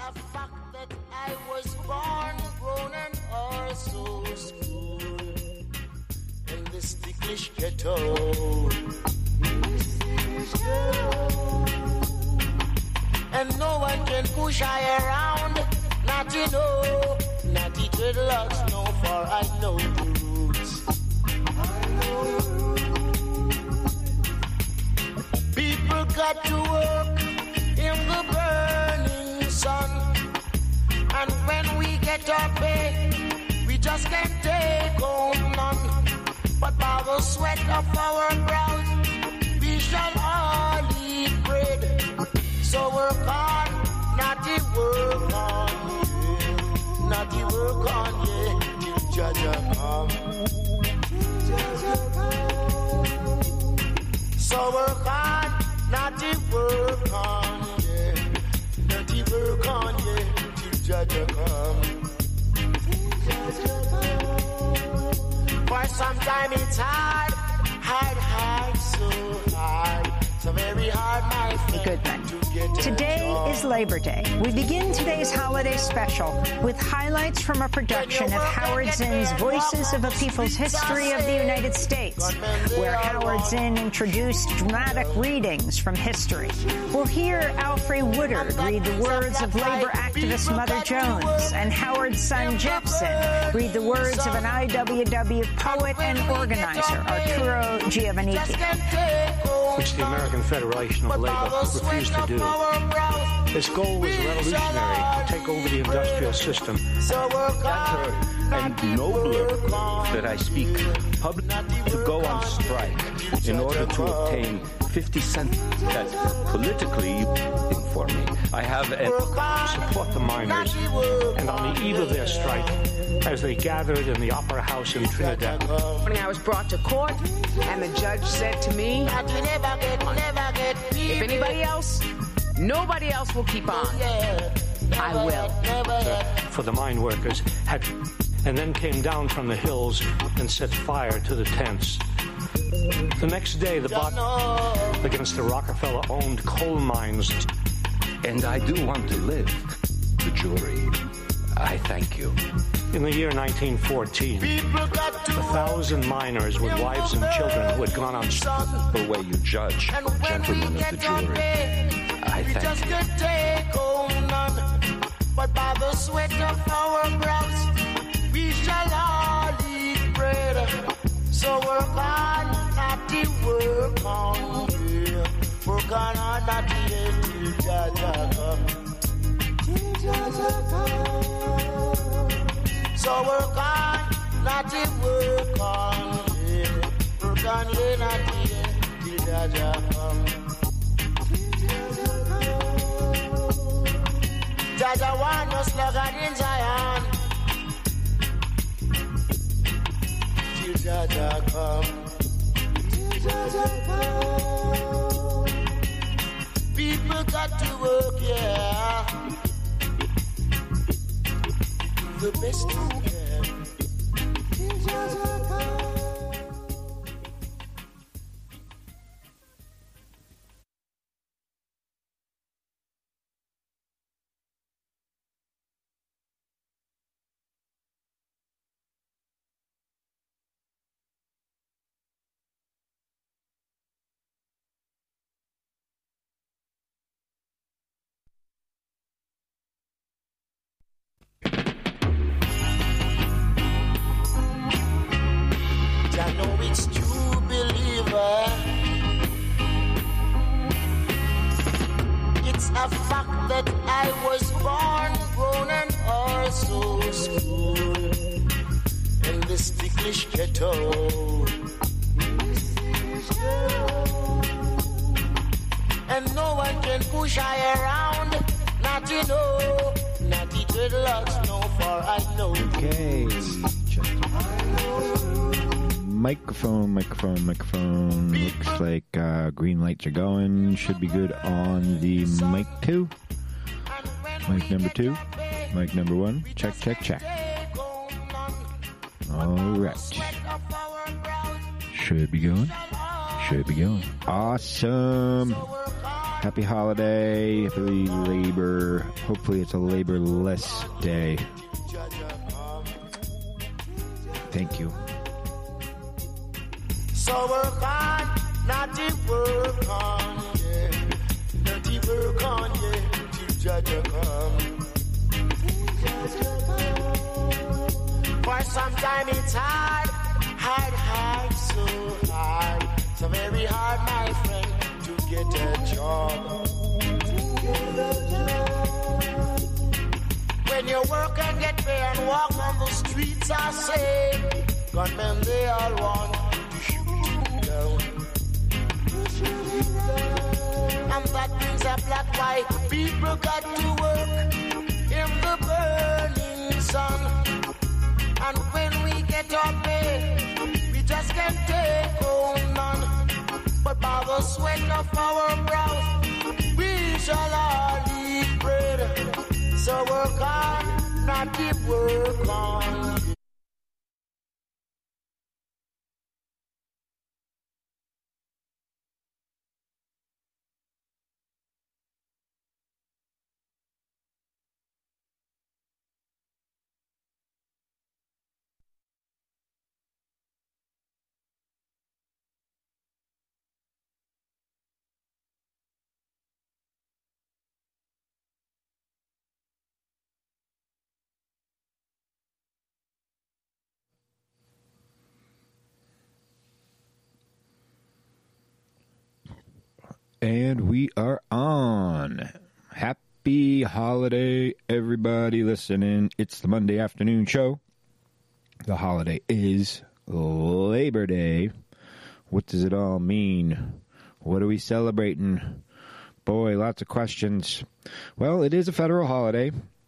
a fact that I was born, grown, and also schooled in this ticklish ghetto. And no one can push I around. Not you know, not the dreadlocks, no, for I know the roots. People got to work in the burning sun. And when we get our pay, we just can't take home none. But by the sweat of our brows, we shall all eat bread. So work on, not the work on, yeah. Not the work on, yeah. Till Jaja come. So work on, not the work on, yeah. Not the work on, yeah. Till Jaja come. For some time it's hard, so hard. So very hard, my friend. Goodman. Today is Labor Day. We begin today's holiday special with highlights from a production of Howard Zinn's Voices of a People's History of the United States, where Howard Zinn introduced dramatic readings from history. We'll hear Alfre Woodard read the words of labor activist Mother Jones, and Howard's son Jepson read the words of an IWW poet and organizer, Arturo Giovannitti. Which the American Federation of Labor refused to do. Its goal was revolutionary, to take over the industrial system. Better and nobler that I speak publicly to go on strike in order to obtain 50 cents. That's politically for me. I have support the miners, and on the eve of their strike, as they gathered in the Opera House in Trinidad. When I was brought to court, and the judge said to me, if anybody else, nobody else will keep on. I will. For the mine workers, and then came down from the hills and set fire to the tents. The next day, the bot against the Rockefeller-owned coal mines. And I do want to live. The jury, I thank you. In the year 1914, 1,000 miners with wives and children who had gone on strike. The way you judge, gentlemen of the jury, I thank you. But by the sweat of our brows, we shall all eat bread. So work on, not the work on, yeah. Work on, not the till Jaja come. So work on, not the work on, yeah. Work on, yeah, not the till Jaja come. Jaja want no sluggard in Zion. Till Jaja come. People got to work, yeah. The best you can. Till Jaja come. A fact that I was born, grown, and also schooled in this ticklish ghetto. And no one can push I around. Not you know, not the dreadlocks, no, for I know. Okay, microphone. Looks like green lights are going. Should be good on the mic 2. Mic number 2. Mic number 1. Check. Alright. Should be going. Awesome. Happy holiday, happy labor. Hopefully it's a laborless day. Thank you. So work on, not to work on, yeah. Not to work on, yeah. To judge come. For some time it's hard, so hard. So very hard, my friend, to get a job. When you work and get paid and walk on the streets, I say, gunmen, they all want to shoot you down. And that brings up black, white people got to work in the burning sun. And when we get our pay, we just can't take home none. But by the sweat of our brows, we shall all eat bread. So work on, not keep work on. And we are on. Happy holiday, everybody listening. It's the Monday afternoon show. The holiday is Labor Day. What does it all mean? What are we celebrating? Boy, lots of questions. Well, it is a federal holiday.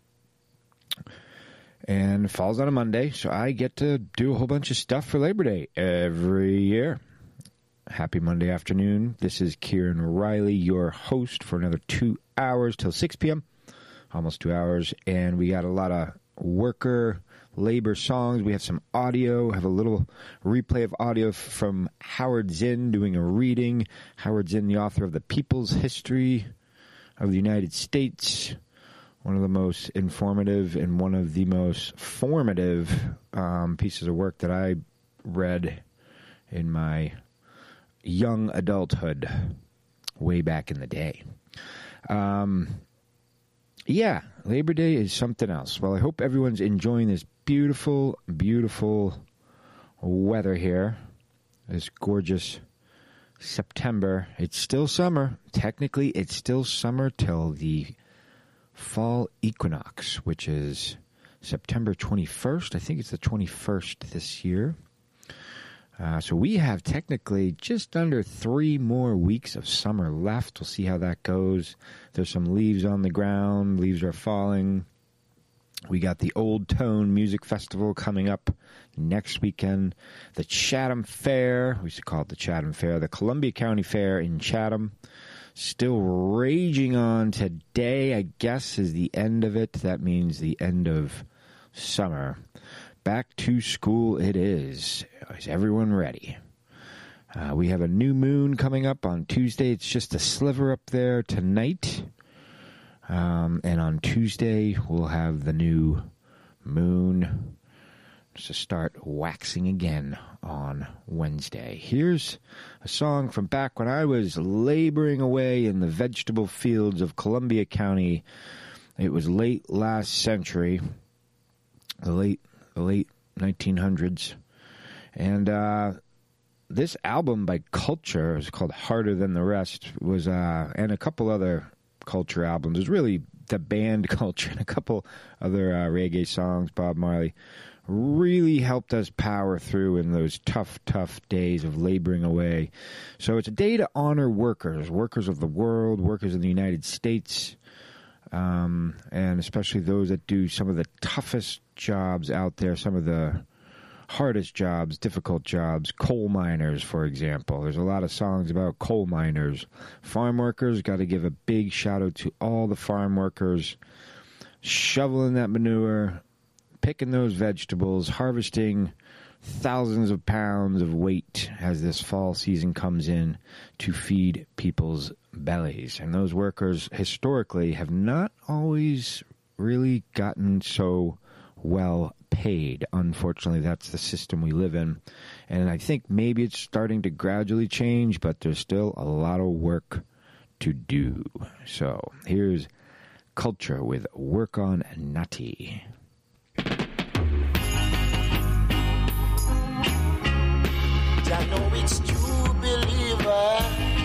And it falls on a Monday, so I get to do a whole bunch of stuff for Labor Day every year. Happy Monday afternoon. This is Kieran Riley, your host for another 2 hours till 6 p.m. Almost 2 hours. And we got a lot of worker labor songs. We have some audio. Have a little replay of audio from Howard Zinn doing a reading. Howard Zinn, the author of The People's History of the United States. One of the most informative and one of the most formative pieces of work that I read in my young adulthood way back in the day. Yeah, Labor Day is something else. Well, I hope everyone's enjoying this beautiful, beautiful weather here. This gorgeous September. It's still summer. Technically, it's still summer till the fall equinox, which is September 21st. I think it's the 21st this year. So we have technically just under 3 more weeks of summer left. We'll see how that goes. There's some leaves on the ground. Leaves are falling. We got the Old Tone Music Festival coming up next weekend. The Chatham Fair. We used to call it the Chatham Fair. The Columbia County Fair in Chatham. Still raging on today, I guess, is the end of it. That means the end of summer. Back to school it is. Is everyone ready? We have a new moon coming up on Tuesday. It's just a sliver up there tonight. And on Tuesday, we'll have the new moon to start waxing again on Wednesday. Here's a song from back when I was laboring away in the vegetable fields of Columbia County. It was late last century, the late 1900s. And this album by Culture is called Harder Than the Rest, was and a couple other Culture albums. It was really the band Culture and a couple other reggae songs. Bob Marley really helped us power through in those tough days of laboring away. So it's a day to honor workers of the world, workers in the United States, and especially those that do some of the toughest jobs out there, some of the hardest jobs, difficult jobs, coal miners, for example. There's a lot of songs about coal miners. Farm workers, got to give a big shout out to all the farm workers shoveling that manure, picking those vegetables, harvesting thousands of pounds of weight as this fall season comes in to feed people's bellies. And those workers historically have not always really gotten so well paid. Unfortunately, that's the system we live in. And I think maybe it's starting to gradually change, but there's still a lot of work to do. So here's Culture with Work On Natty. I know it's true, believer.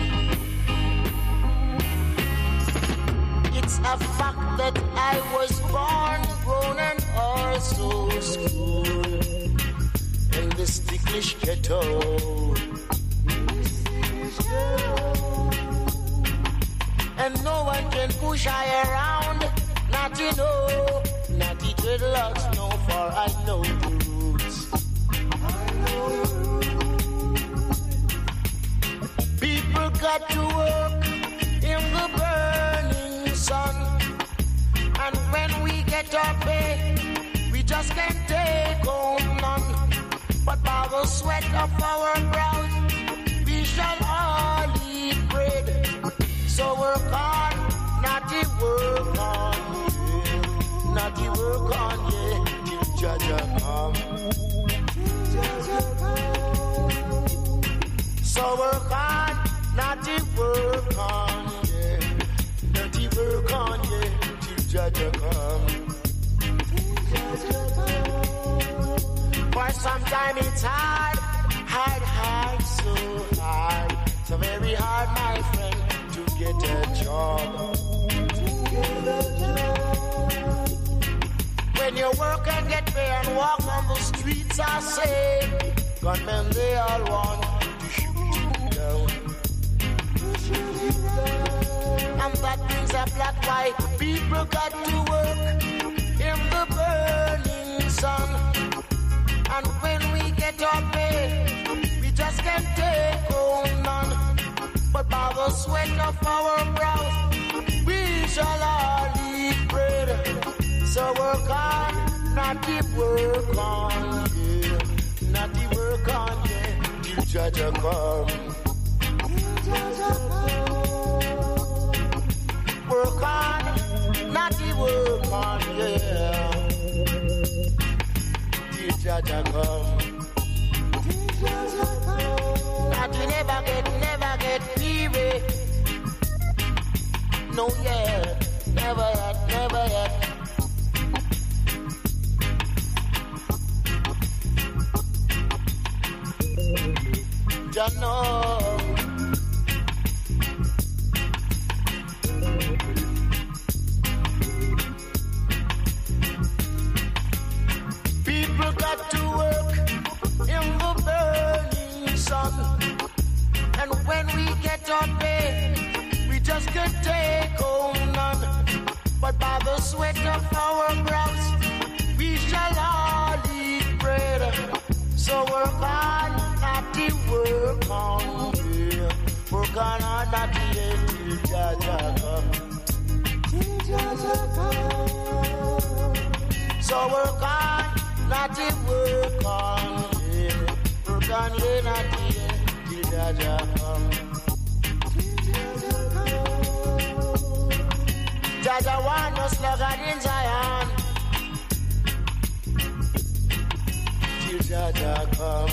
It's a fact that I was born, grown, and also schooled in this ticklish ghetto. And no one can push I around. Natty no, natty dreadlocks no, for I know the roots. People got to work in the burning sun, and when we get our pay, we just can't take home none. But by the sweat of our brows, we shall all eat bread. So work on, natty work on, yeah. Natty work on, yeah, till Jaja come. So work on, natty work on, yeah. Natty work on, yeah, till Jaja come. For sometime it's hard, so hard. So very hard, my friend, to get a job. When you work and get paid and walk on the streets, I say, gunmen, they all want to shoot you down. And that means a black, white people got to work in the burning sun. And when we get our pay, we just can't take home none. But by the sweat of our brows, we shall all eat bread. So work on, natty work on, yeah. Natty work on, yeah, till Jaja come. Work on, natty work on, yeah, till Jaja come. Natty never get weary. No, yeah, never yet. Just know. People got to work in the burning sun, and when we get our pay, we just can't take home none. But by the sweat of our brows, we shall all eat bread. So work on, natty work on, yeah. Work on, natty, yeah, till Jaja come. So work on, natty work on, yeah. Work on, yeah, natty, yeah, till Jaja come. Jaja want no sluggard in Zion. Till Jaja come.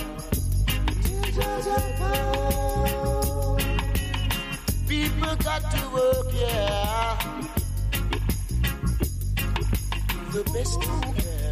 People got to work, yeah. Do the best you can.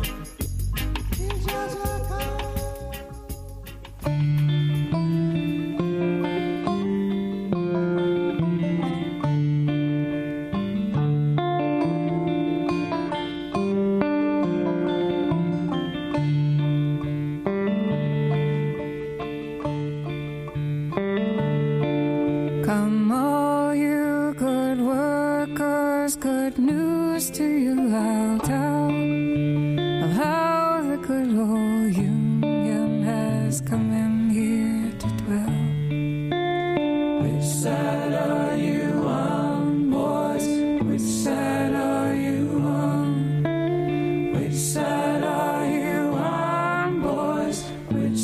Come all you good workers, good news to you I'll tell of how the good old union has come in here to dwell. Which side are you on, boys? Which side are you on? Which side are you on, boys? Which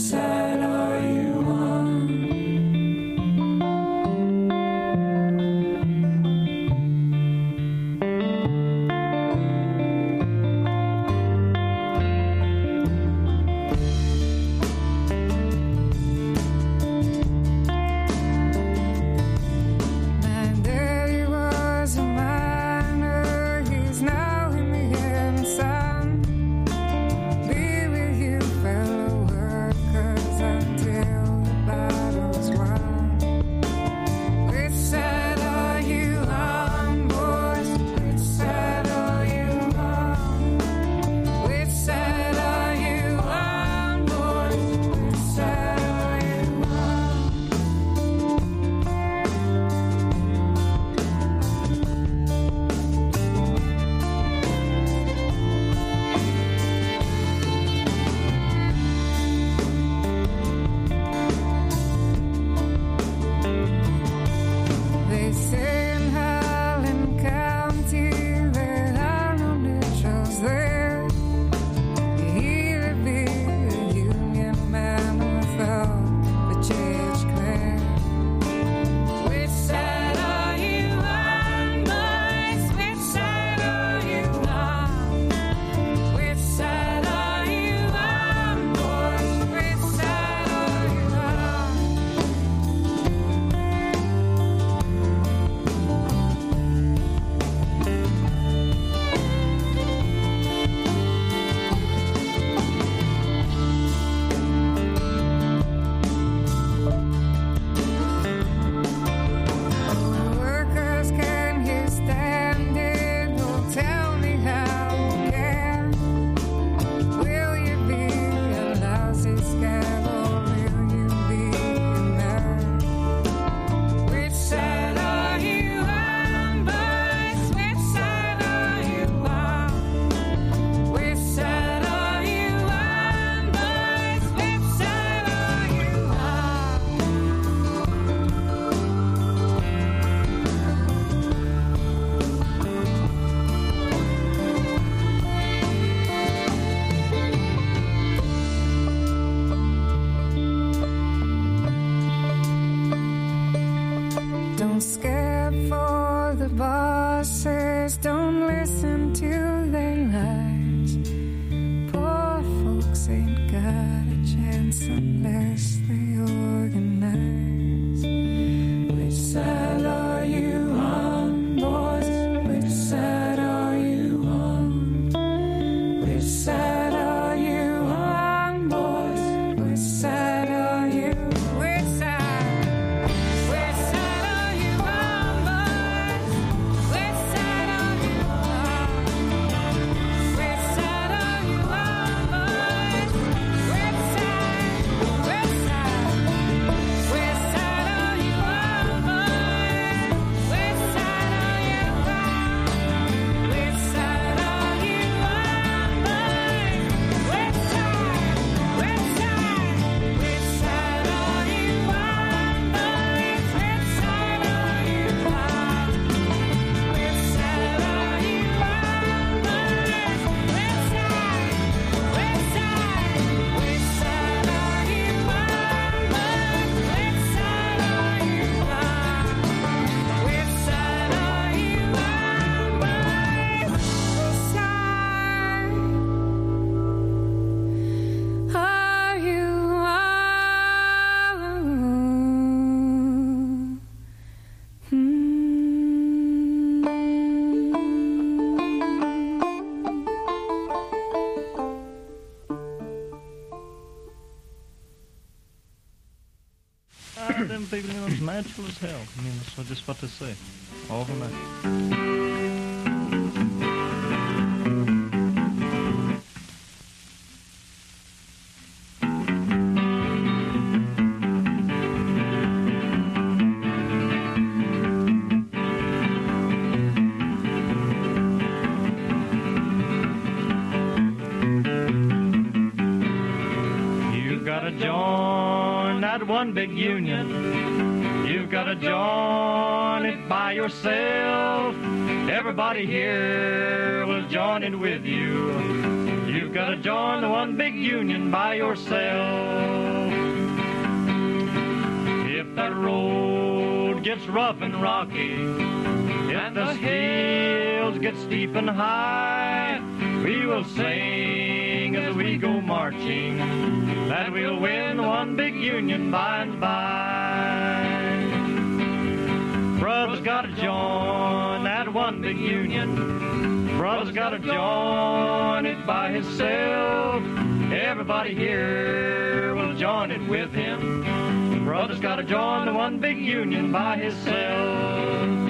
scared for the bosses. Don't listen to their lies. Poor folks ain't got a chance unless they organize. Which side are you on, boys? Which side are you on? Which side are you on, boys? Which side are you? Which side? Which side are you on, boys? Which side are you on? Which side are you on, boys? Which side? Which side? Which side are you on, boys? Which side are you on? Which side are you on, boys? Which side? Which side? Which side are you on, boys? Which side are you on? Which side are you on, boys? Which side? Which side? Which side are you on, boys? Which side are you on? Which side are you on, boys? Which side are you Them people, you know, it's magical as hell. I mean, that's just what to say. All from that. You've got to join that one big union. You've got to join it by yourself. Everybody here will join it with you. You've got to join the one big union by yourself. If that road gets rough and rocky, if the hills get steep and high, we will sing as we go marching, that we'll win one big union by and by. Brother's got to join that one big union. Brother's got to join it by himself. Everybody here will join it with him. Brother's got to join the one big union by himself.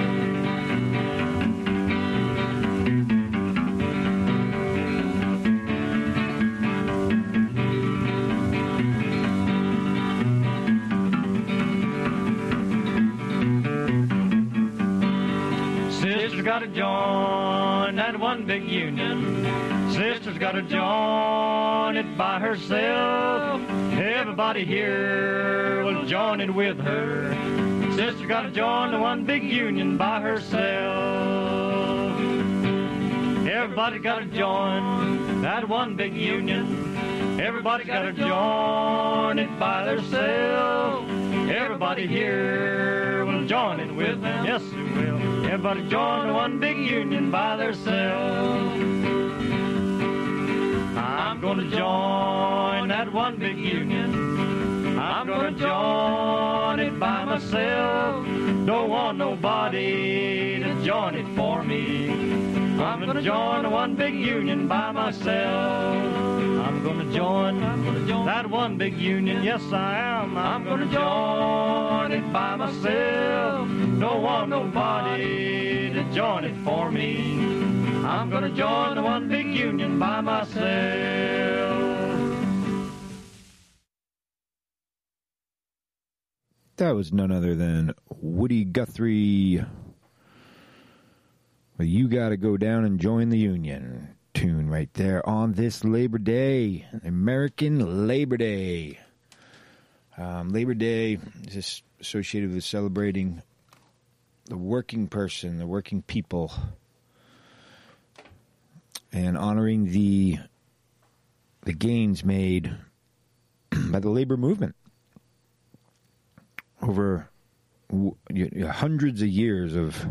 Sister's got to join that one big union. Sister's got to join it by herself. Everybody here will join it with her. Sister's got to join the one big union by herself. Everybody's got to join that one big union. Everybody's got to join it by themselves. Everybody here will join it with them. Yes, it will. Everybody join the one big union by themselves. I'm going to join that one big union. I'm going to join it by myself. Don't want nobody to join it for me. I'm going to join the one big union by myself. I'm going to join that one big union. Yes, I am. I'm going to join it by myself. Don't want nobody to join it for me. I'm going to join the one big union by myself. That was none other than Woody Guthrie. Well, you got to go down and join the union. Tune right there on this Labor Day, American Labor Day. Labor Day is associated with celebrating the working person, the working people, and honoring the gains made by the labor movement over hundreds of years of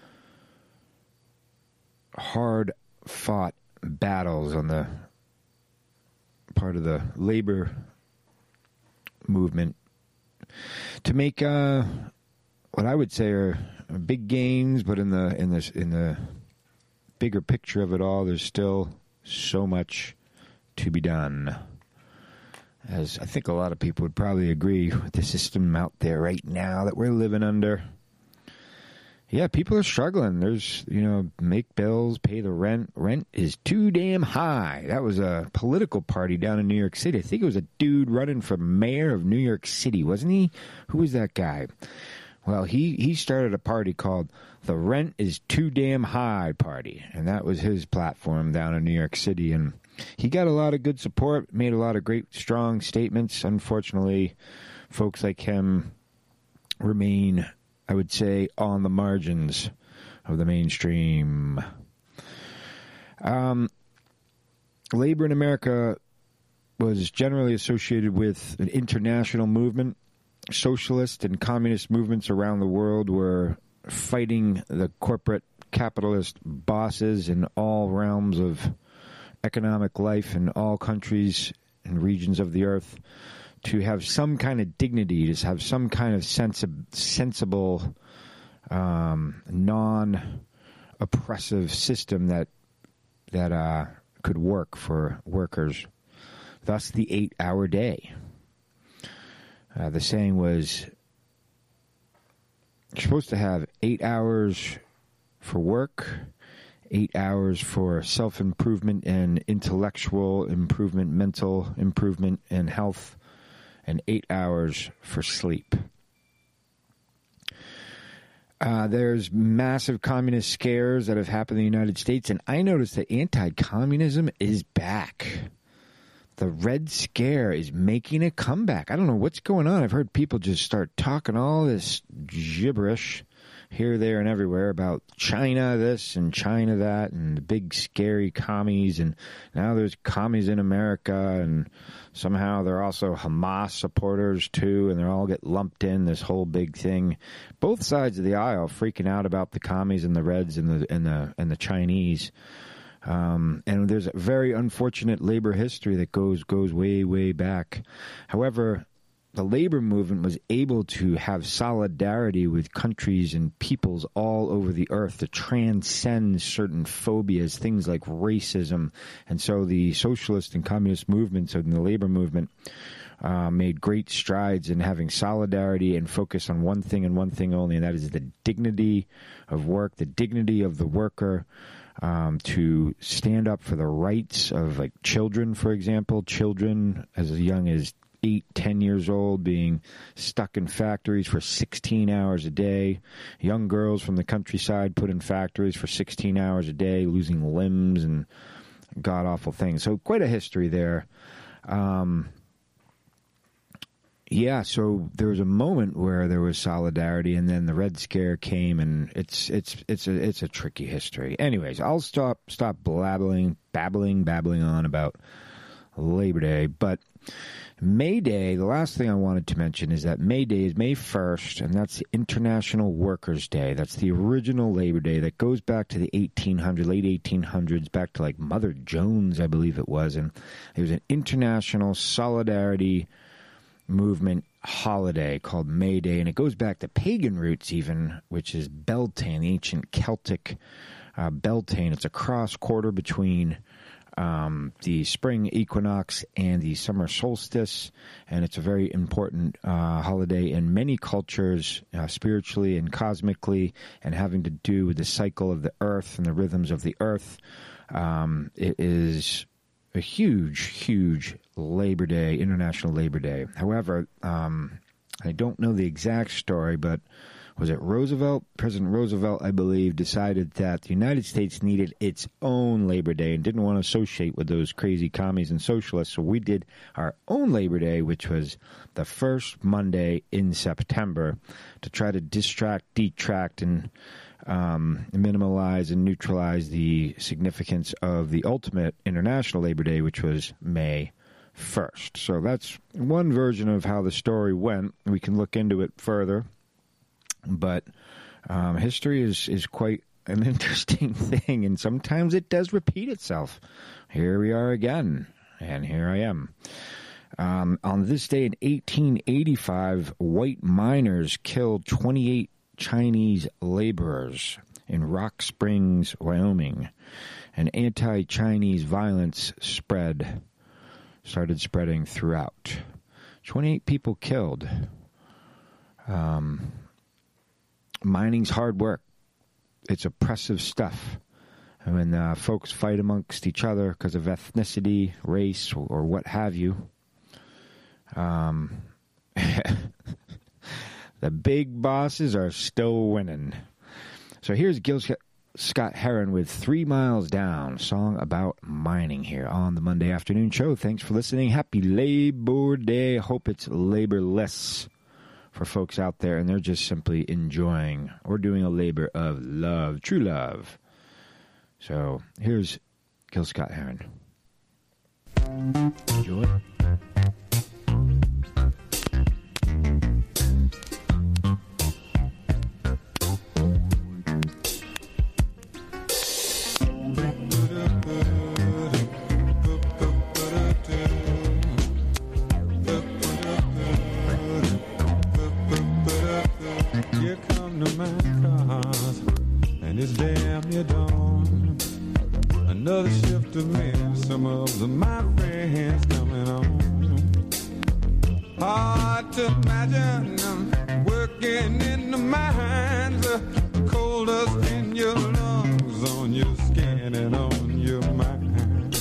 hard-fought battles on the part of the labor movement to make what I would say are big gains, but in the bigger picture of it all, there's still so much to be done. As I think a lot of people would probably agree with the system out there right now that we're living under. Yeah, people are struggling. There's, make bills, pay the rent. Rent is too damn high. That was a political party down in New York City. I think it was a dude running for mayor of New York City, wasn't he? Who was that guy? Well, he started a party called the Rent is Too Damn High Party, and that was his platform down in New York City, and he got a lot of good support, made a lot of great, strong statements. Unfortunately, folks like him remain, I would say, on the margins of the mainstream. Labor in America was generally associated with an international movement. Socialist and communist movements around the world were fighting the corporate capitalist bosses in all realms of economic life in all countries and regions of the earth to have some kind of dignity, to have some kind of sensible, non-oppressive system that could work for workers. Thus, the 8-hour day. The saying was, you're supposed to have 8 hours for work, 8 hours for self-improvement and intellectual improvement, mental improvement and health, and 8 hours for sleep. There's massive communist scares that have happened in the United States, and I noticed that anti-communism is back. The Red Scare is making a comeback. I don't know what's going on. I've heard people just start talking all this gibberish here, there, and everywhere about China this and China that and the big scary commies, and now there's commies in America, and somehow they're also Hamas supporters too, and they all get lumped in this whole big thing. Both sides of the aisle freaking out about the commies and the Reds and the Chinese. And there's a very unfortunate labor history that goes way, way back. However, the labor movement was able to have solidarity with countries and peoples all over the earth to transcend certain phobias, things like racism. And so the socialist and communist movements and the labor movement made great strides in having solidarity and focus on one thing and one thing only, and that is the dignity of work, the dignity of the worker. To stand up for the rights of, like, children, for example, children as young as 8, 10 years old being stuck in factories for 16 hours a day, young girls from the countryside put in factories for 16 hours a day, losing limbs and god-awful things. So quite a history there. Yeah, so there was a moment where there was solidarity, and then the Red Scare came, and it's a tricky history. Anyways, I'll stop babbling on about Labor Day, but May Day, the last thing I wanted to mention is that May Day is May 1st, and that's the International Workers' Day. That's the original Labor Day that goes back to the late 1800s, back to like Mother Jones, I believe it was, and it was an international solidarity movement holiday called May Day, and it goes back to pagan roots even, which is Beltane, ancient Celtic Beltane. It's a cross quarter between the spring equinox and the summer solstice, and it's a very important holiday in many cultures, spiritually and cosmically, and having to do with the cycle of the earth and the rhythms of the earth. It is a huge Labor Day, International Labor Day. However, I don't know the exact story, but was it Roosevelt? President Roosevelt, I believe, decided that the United States needed its own Labor Day and didn't want to associate with those crazy commies and socialists. So we did our own Labor Day, which was the first Monday in September, to try to detract, and minimalize and neutralize the significance of the ultimate International Labor Day, which was May 1st. So that's one version of how the story went. We can look into it further. But history is quite an interesting thing, and sometimes it does repeat itself. Here we are again, and here I am. On this day in 1885, white miners killed 28 Chinese laborers in Rock Springs, Wyoming. And anti-Chinese violence started spreading throughout. 28 people killed. Mining's hard work. It's oppressive stuff. And when folks fight amongst each other because of ethnicity, race, or what have you, the big bosses are still winning. So here's Gil Scott Heron with 3 Miles Down, song about mining here on the Monday Afternoon Show. Thanks for listening. Happy Labor Day. Hope it's laborless for folks out there, and they're just simply enjoying or doing a labor of love, true love. So here's Gil Scott Heron. Enjoy. Another shift of men, some of my friends coming on. Hard to imagine them working in the mines, cold dust in your lungs, on your skin and on your mind.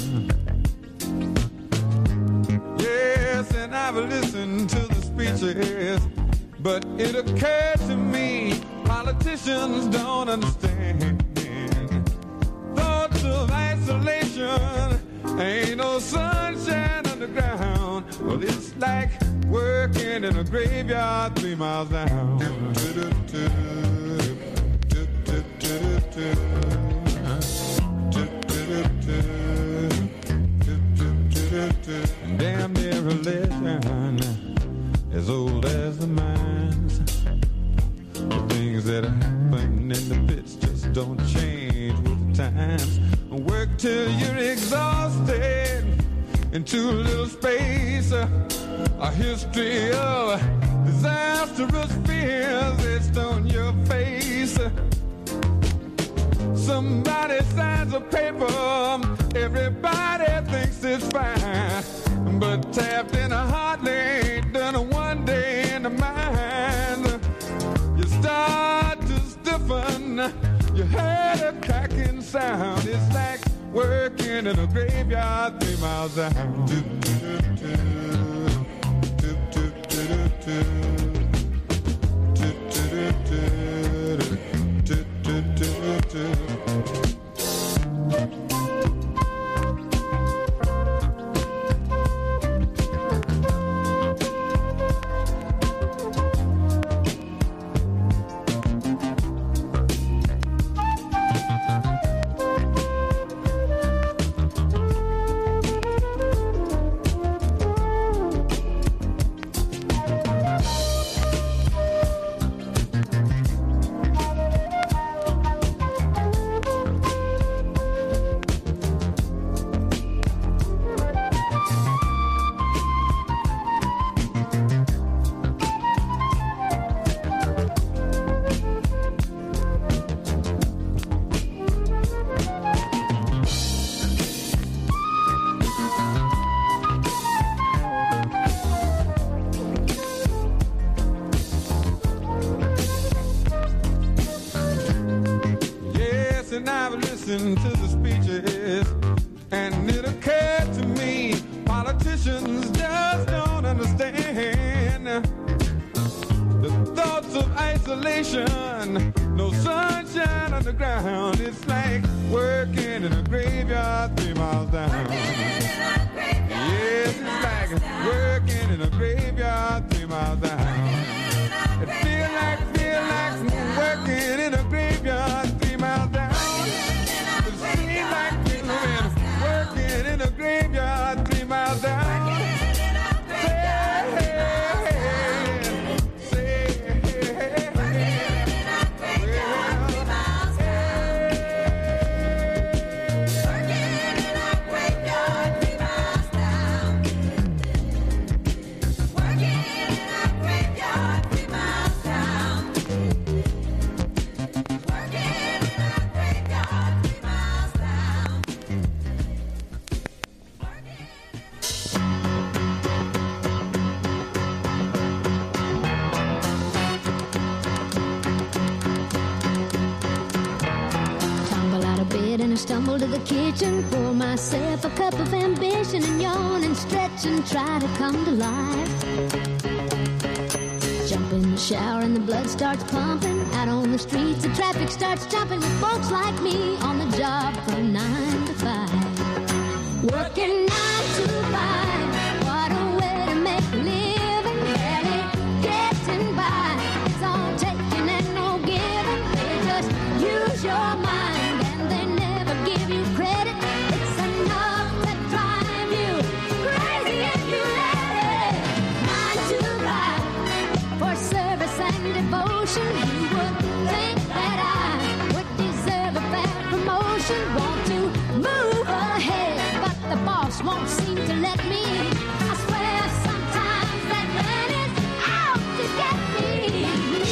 Yes, and I've listened to the speeches, but it occurred to me politicians don't understand. Thoughts of isolation, ain't no sunshine underground. Well, it's like working in a graveyard 3 miles down. Damn near a legend, as old as the mines. The things that happen in the pits just don't change with the times. Work till you're exhausted in too little space. A history of disastrous fears etched on your face. Somebody signs a paper, everybody thinks it's fine, but tapped in a hardly ain't done one day in the mind. You start to stiffen, you heard a cracking sound. It's like working in a graveyard 3 miles down. To the speeches, and it occurred to me politicians just don't understand the thoughts of isolation, no sunshine on the ground. It's like working in a graveyard 3 miles down. Yes, it's like working in a graveyard 3 miles down. It feel like working in a graveyard 3 miles down. Like working in a graveyard 3 miles down. to the kitchen, pour myself a cup of ambition and yawn and stretch and try to come to life. Jump in the shower and the blood starts pumping. Out on the streets, the traffic starts jumping with folks like me on the job from 9 to 5. Working 9 to 5, what a way to make a living. Barely getting by, it's all taking and no giving. They just use your mind and they never give you credit. It's enough to drive you crazy if you let it. 9 to 5, for service and devotion. You would think that I would deserve a fair promotion. Want to move ahead, but the boss won't seem to let me. I swear sometimes that man is out to get me.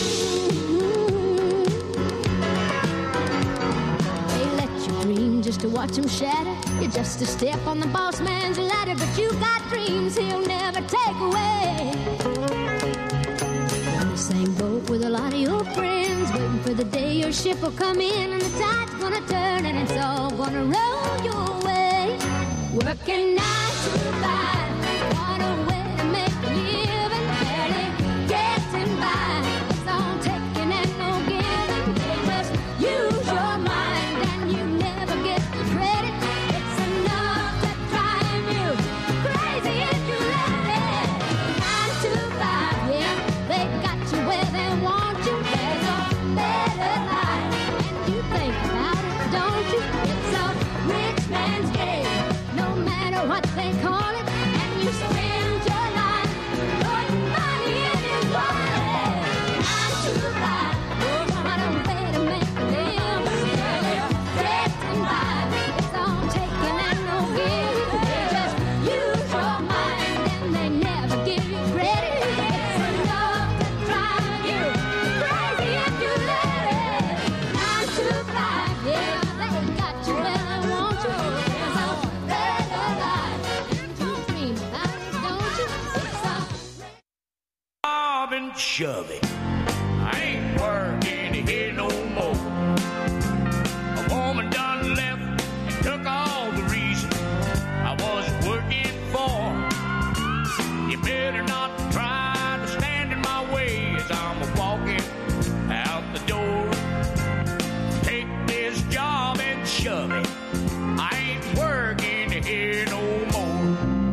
They let you dream just to watch him shatter. You're just a step on the boss man's ladder, but you got dreams he'll never take away. On the same boat with a lot of your friends, waiting for the day your ship will come in and the tide's gonna turn and it's all gonna roll your way. Working 9 to 5, what a way to make a living. Barely getting by, it's all taking and no giving. They just use your mind and you never get the credit. It's enough to drive you crazy if you let it. 9 to 5, yeah, they got you where they want you. There's a better life, and you think about it, don't you? It's a rich man's game, no matter what they call it, and you spend your life putting money in his wallet. 9 to 5, what a way to make a living. Barely getting by, it's all taking and no giving. They just use your mind and they never give you credit. It's enough to drive you crazy if you let it. 9 to 5, yeah, they got you where they want you. There's a better life, and you dream about it, don't you? It's a Bob and Chubby, I ain't working here no more. A woman done left and took all the reason I was working for. You better not try to stand in my way as I'm walking out the door. Take this job and shove it. I ain't working here no more.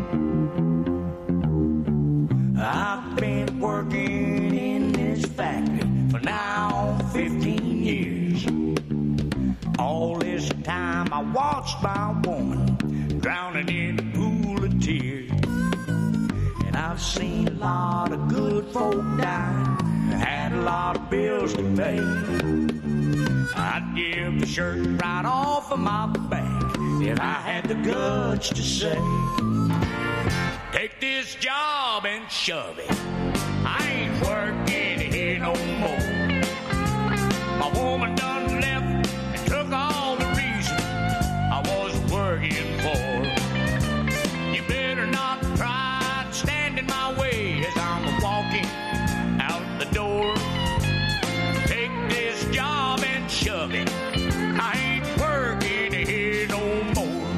I've been working in this factory for now 15 years. All this time I watched my woman drowning in a pool of tears. And I've seen a lot of good folk die, had a lot of bills to pay. I'd give the shirt right off of my back if I had the guts to say, take this job and shove it. I ain't working here no more. My woman done left and took all the reason I was working for. You better not try to stand in my way as I'm walking out the door. Take this job and shove it. I ain't working here no more.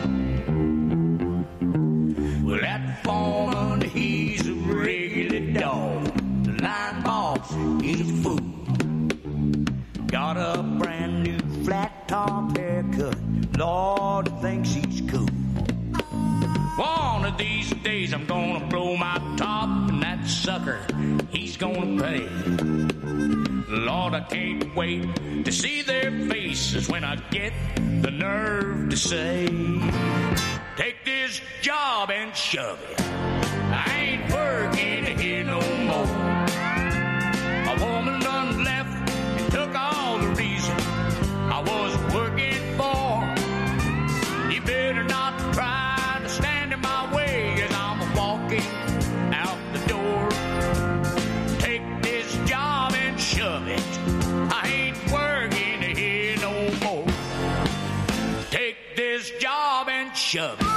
Well, that foreman, he's a regular dog. The line boss, he's a fool. Got a brand new flat top haircut. Lord, he thinks he's cool. One of these days I'm gonna blow my top, and that sucker, he's gonna pay. Lord, I can't wait to see their faces when I get the nerve to say, take this job and shove it. I ain't working here no more. A woman done left and took all the reason I was working for. You better not try to stand in my way as I'm walking out the door. Take this job and shove it. I ain't working here no more. Take this job and shove it.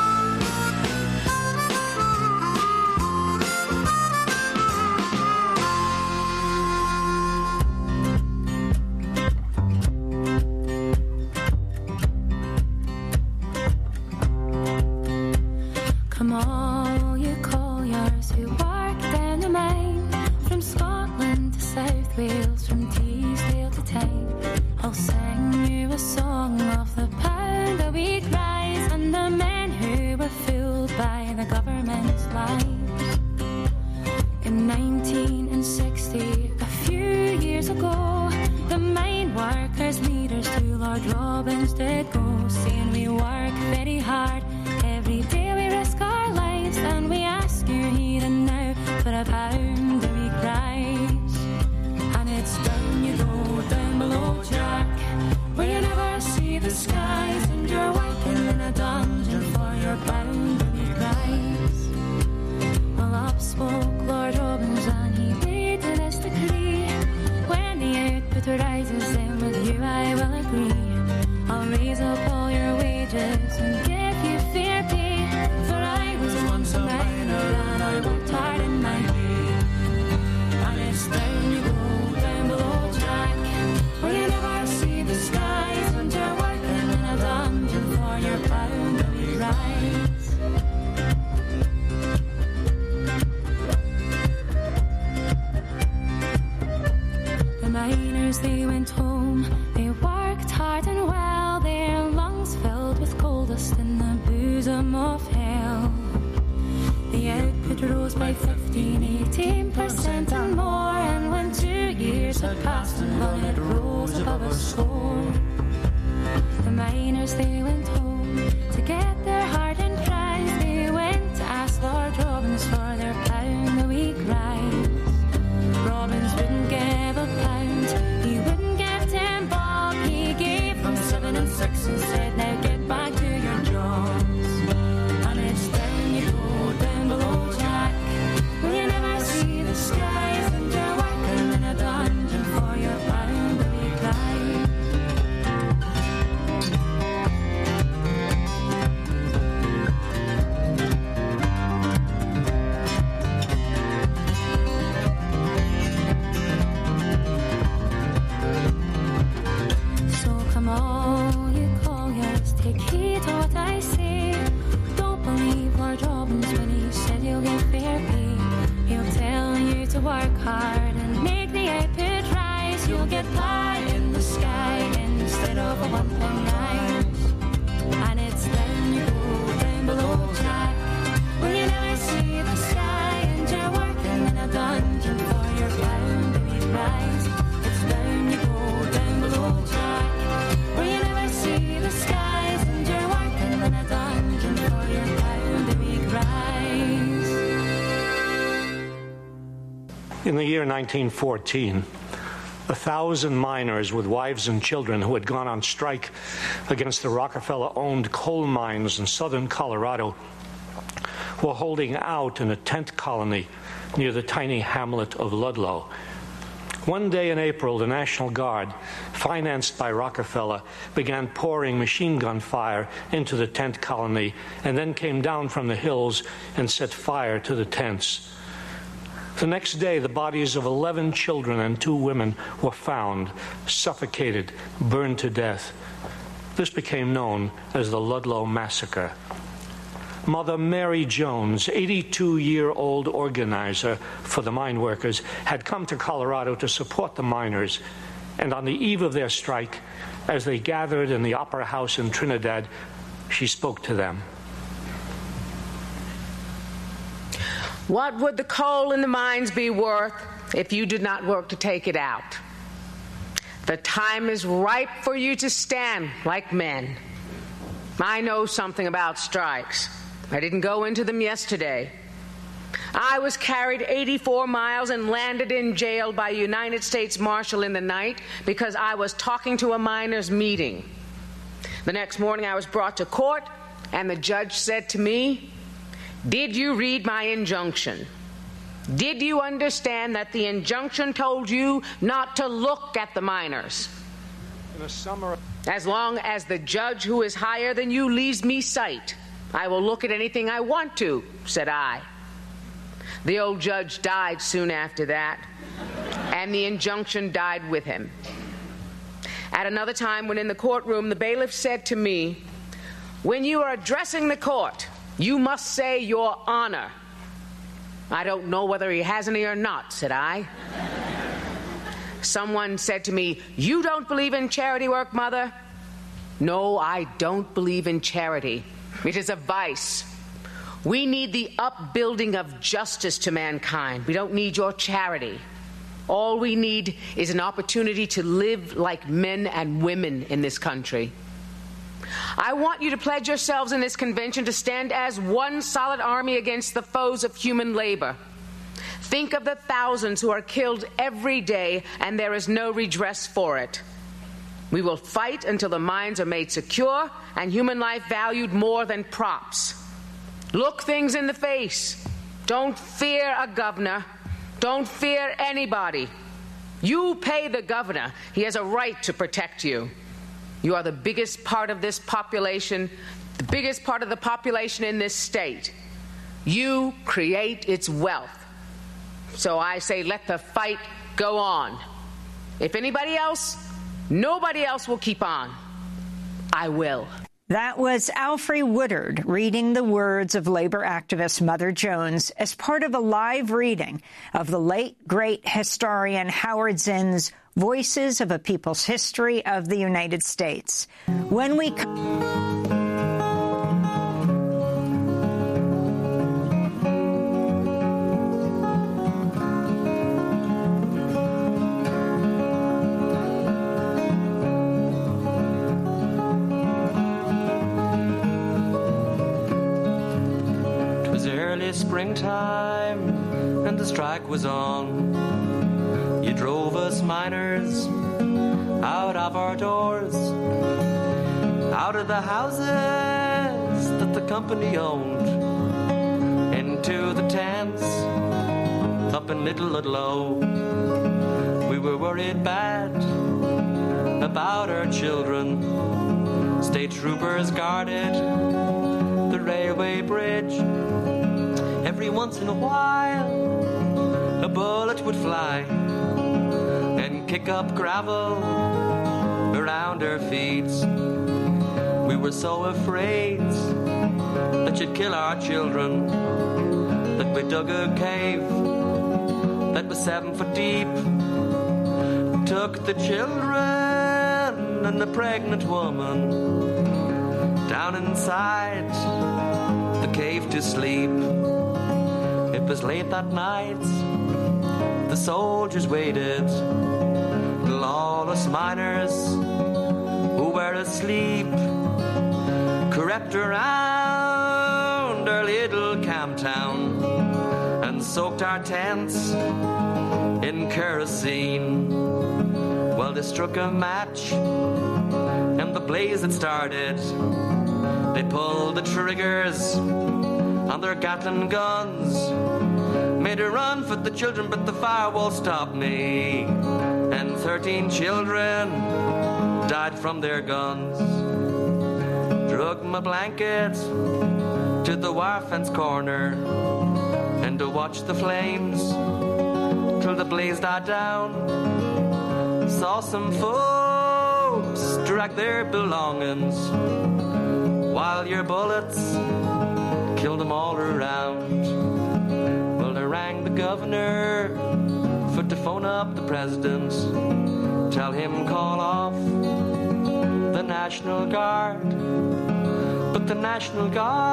Lord Robbins did go, saying we work very hard. Every day we risk our lives, and we ask you here and now for a pound a week rise. And it's down you go, down below Jack, where you never see the skies, and you're working in a dungeon for your pound a week rise. Well, up spoke Lord Robbins, and he made his decree. When the output rises, then with you I will agree. I'll raise up all your wages and give you fair pay. For I was once a miner, and I worked hard in my day. And it's down you go, down below Jack, where you never see the skies, and you're working in a dungeon for your pound a week rise. The miners, they went home, they worked hard and well, their lungs filled with coal dust in the bosom of hell. The output rose by 15-18% and more, and when 2 years had passed and gone, it rose above a score. The miners, they went home to get their hardened prize. They went to ask Lord Robbins for their pound a week rise. Robbins wouldn't give a pound, he wouldn't give 10 bob. He gave them 7 and 6 and said, now get back to your jobs. And it's down you go, down below Jack, where you never see the skies, and you're working in a dungeon for your pound a week rise. So come all you colliers, take heed to what I say. Don't believe Lord Robbins when he said you'll get fair pay. He'll tell you to work hard and make the output rise. You'll get pie in the sky instead of a 1.9. And it's down you go, down below Jack, where you never see the sky, and you're working in a dungeon for your pound a week rise. It's down you go, down below Jack, where you never see the skies, and you're working in a dungeon for your pound a week rise. In the year 1914, 1,000 miners with wives and children who had gone on strike against the Rockefeller-owned coal mines in southern Colorado were holding out in a tent colony near the tiny hamlet of Ludlow. One day in April, the National Guard, financed by Rockefeller, began pouring machine gun fire into the tent colony and then came down from the hills and set fire to the tents. The next day, the bodies of 11 children and 2 women were found, suffocated, burned to death. This became known as the Ludlow Massacre. Mother Mary Jones, 82-year-old organizer for the mine workers, had come to Colorado to support the miners, and on the eve of their strike, as they gathered in the Opera House in Trinidad, she spoke to them. What would the coal in the mines be worth if you did not work to take it out? The time is ripe for you to stand like men. I know something about strikes. I didn't go into them yesterday. I was carried 84 miles and landed in jail by a United States Marshal in the night because I was talking to a miners' meeting. The next morning I was brought to court, and the judge said to me, "Did you read my injunction? Did you understand that the injunction told you not to look at the miners? As long as the judge who is higher than you leaves me sight, I will look at anything I want to," said I. The old judge died soon after that, and the injunction died with him. At another time, when in the courtroom, the bailiff said to me, "When you are addressing the court, you must say your honor." "I don't know whether he has any or not," said I. Someone said to me, "You don't believe in charity work, Mother?" "No, I don't believe in charity. It is a vice. We need the upbuilding of justice to mankind. We don't need your charity." All we need is an opportunity to live like men and women in this country. I want you to pledge yourselves in this convention to stand as one solid army against the foes of human labor. Think of the thousands who are killed every day, and there is no redress for it. We will fight until the mines are made secure and human life valued more than props. Look things in the face. Don't fear a governor. Don't fear anybody. You pay the governor. He has a right to protect you. You are the biggest part of this population, the biggest part of the population in this state. You create its wealth. So I say let the fight go on. If anybody else, nobody else will keep on. I will. That was Alfre Woodard reading the words of labor activist Mother Jones as part of a live reading of the late, great historian Howard Zinn's Voices of a People's History of the United States. When we springtime and the strike was on. You drove us miners out of our doors, out of the houses that the company owned, into the tents up in Little Ludlow. We were worried bad about our children. State troopers guarded the railway bridge. Every once in a while, a bullet would fly and kick up gravel around our feet. We were so afraid that you'd kill our children that we dug a cave that was 7 foot deep, took the children and the pregnant woman down inside the cave to sleep. It was late that night, the soldiers waited, the lawless miners who were asleep crept around our little camp town and soaked our tents in kerosene. Well, they struck a match and the blaze had started. They pulled the triggers on their Gatling guns, made a run for the children, but the firewall stopped me, and 13 children died from their guns. Drug my blanket to the wire fence corner and to watch the flames till the blaze died down. Saw some folks drag their belongings while your bullets killed them all around. Well, I rang the governor for to phone up the president, tell him call off the National Guard. But the National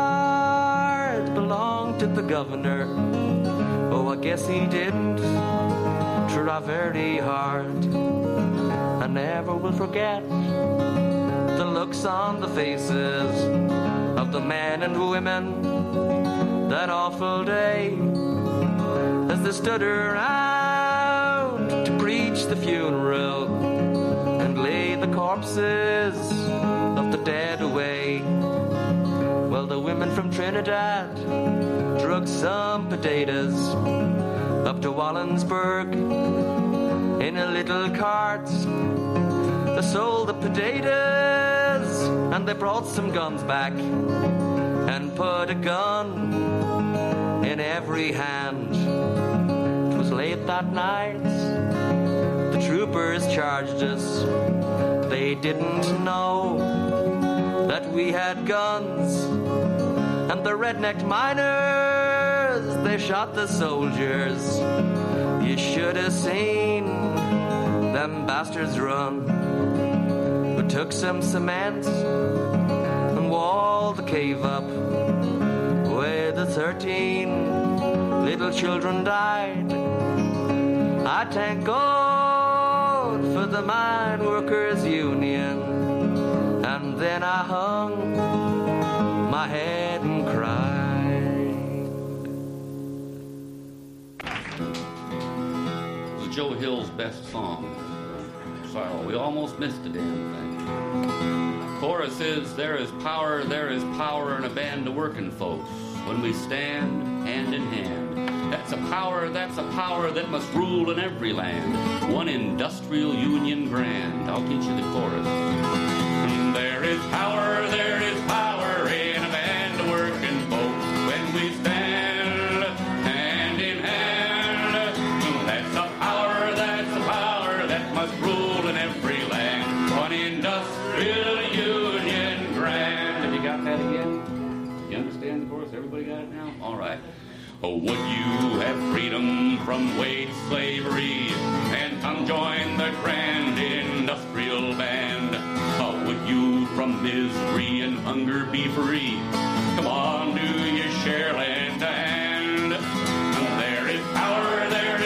Guard belonged to the governor. Oh, I guess he didn't try very hard. I never will forget the looks on the faces of the men and women that awful day as they stood around to preach the funeral and lay the corpses of the dead away. Well, the women from Trinidad drug some potatoes up to Wallensburg in a little cart. They sold the potatoes and they brought some guns back and put a gun in every hand. It was late that night, the troopers charged us. They didn't know that we had guns, and the red-necked miners, they shot the soldiers. You should have seen them bastards run. We took some cement and walled the cave up where the 13 little children died. I thank God for the Mine Workers Union. And then I hung my head and cried. This is Joe Hill's best song. Sorrow. We almost missed the damn thing. Chorus is, there is power in a band of working folks when we stand hand in hand. That's a power that must rule in every land. One industrial union grand. I'll teach you the chorus. There is power in a band of working folks when we stand hand in hand. That's a power that must rule in every land. One industrial union grand. Have you got that again? You understand the chorus? Everybody got it now? All right. Oh, would you have freedom from wage slavery and come join the grand industrial band? Oh, would you from misery and hunger be free? Come on, do you share lend a hand? There is power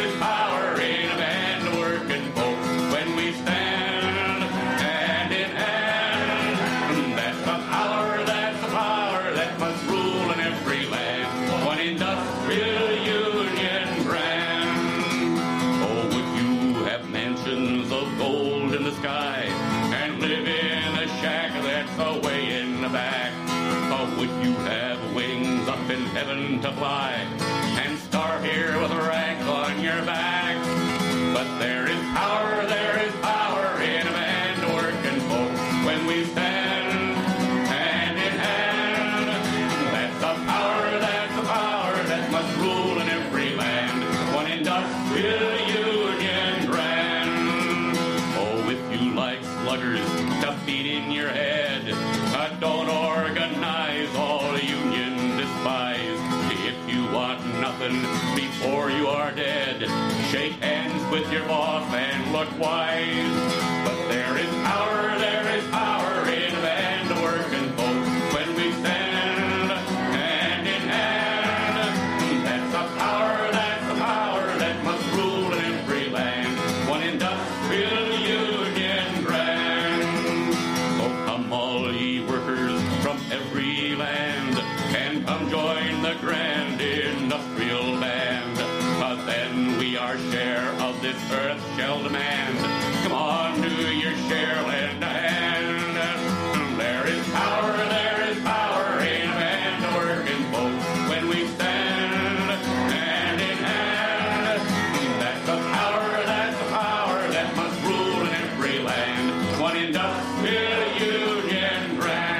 in a band of working folks when we stand hand in hand. That's the power that must rule in every land. One industrial union grand. Oh, would you have mansions of gold in the sky and live in a shack that's away in the back? Or would you have wings up in heaven to fly and start here with a rank on your back? But there is power in a band of working folks when we stand hand in hand. That's the power that must rule in every land. One industrial union grand. Oh, if you like sluggers to beat in your head, don't organize, all union despise. If you want nothing before you are dead, shake hands with your boss and look wise. But there is power in a band of working folks when we stand hand in hand. That's the power that must rule in every land. One industrial union grand. So come all ye workers from every land and come join the grand industrial band. Then we our share of this earth shall demand. Come on, do your share, lend a hand. There is power in a band of working folks when we stand hand in hand. That's the power that must rule in every land. One industrial union grand.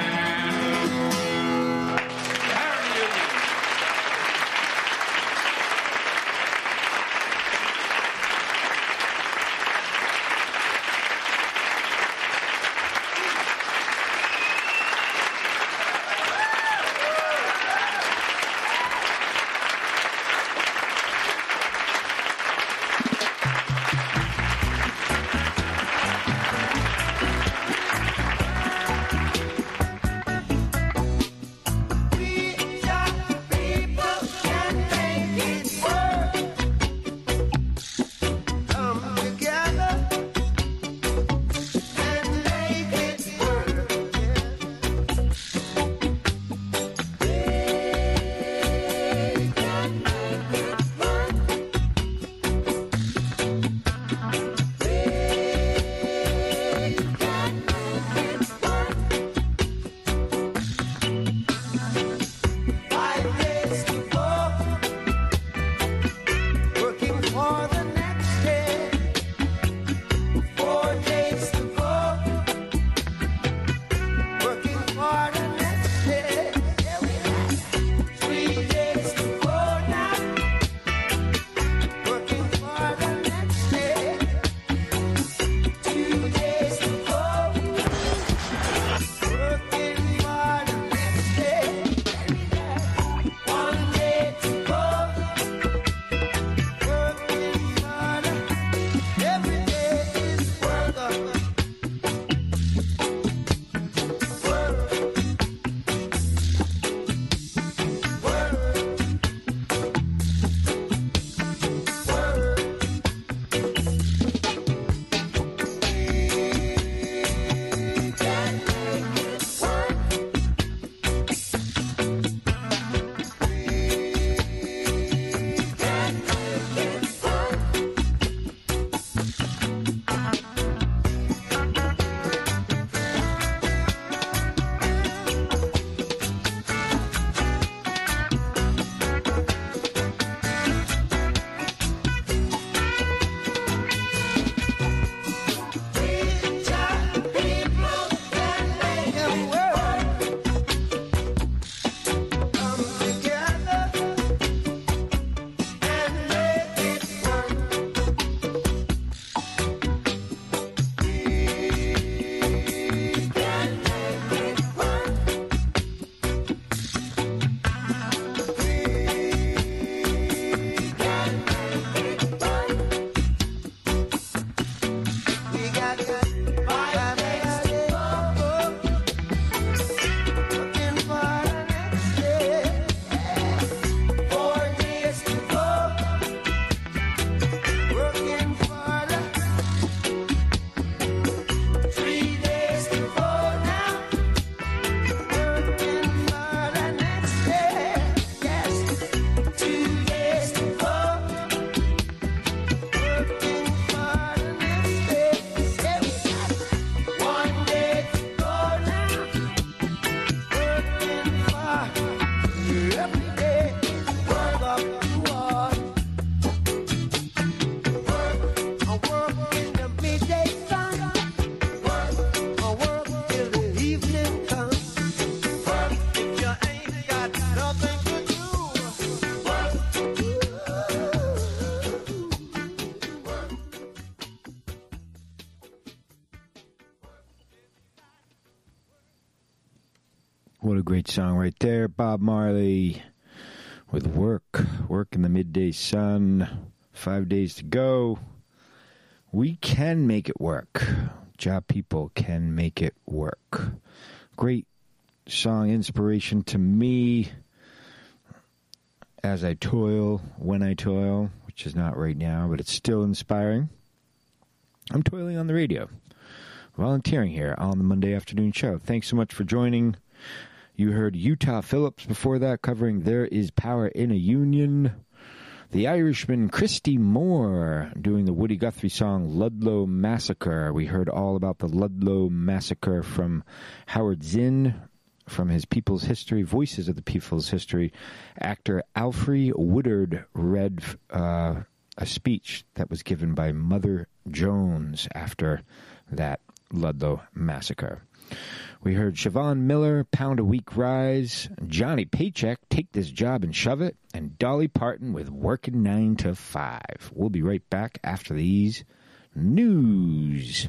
What a great song right there. Bob Marley with Work. Work in the midday sun. 5 days to go. We can make it work. Job people can make it work. Great song, inspiration to me as I toil, when I toil, which is not right now, but it's still inspiring. I'm toiling on the radio, volunteering here on the Monday afternoon show. Thanks so much for joining. You heard Utah Phillips before that, covering There Is Power in a Union. The Irishman Christy Moore doing the Woody Guthrie song Ludlow Massacre. We heard all about the Ludlow Massacre from Howard Zinn, from his People's History, Voices of the People's History. Actor Alfre Woodard read a speech that was given by Mother Jones after that Ludlow Massacre. We heard Siobhan Miller, Pound a Week Rise, Johnny Paycheck, Take This Job and Shove It, and Dolly Parton with Working 9 to 5. We'll be right back after these news.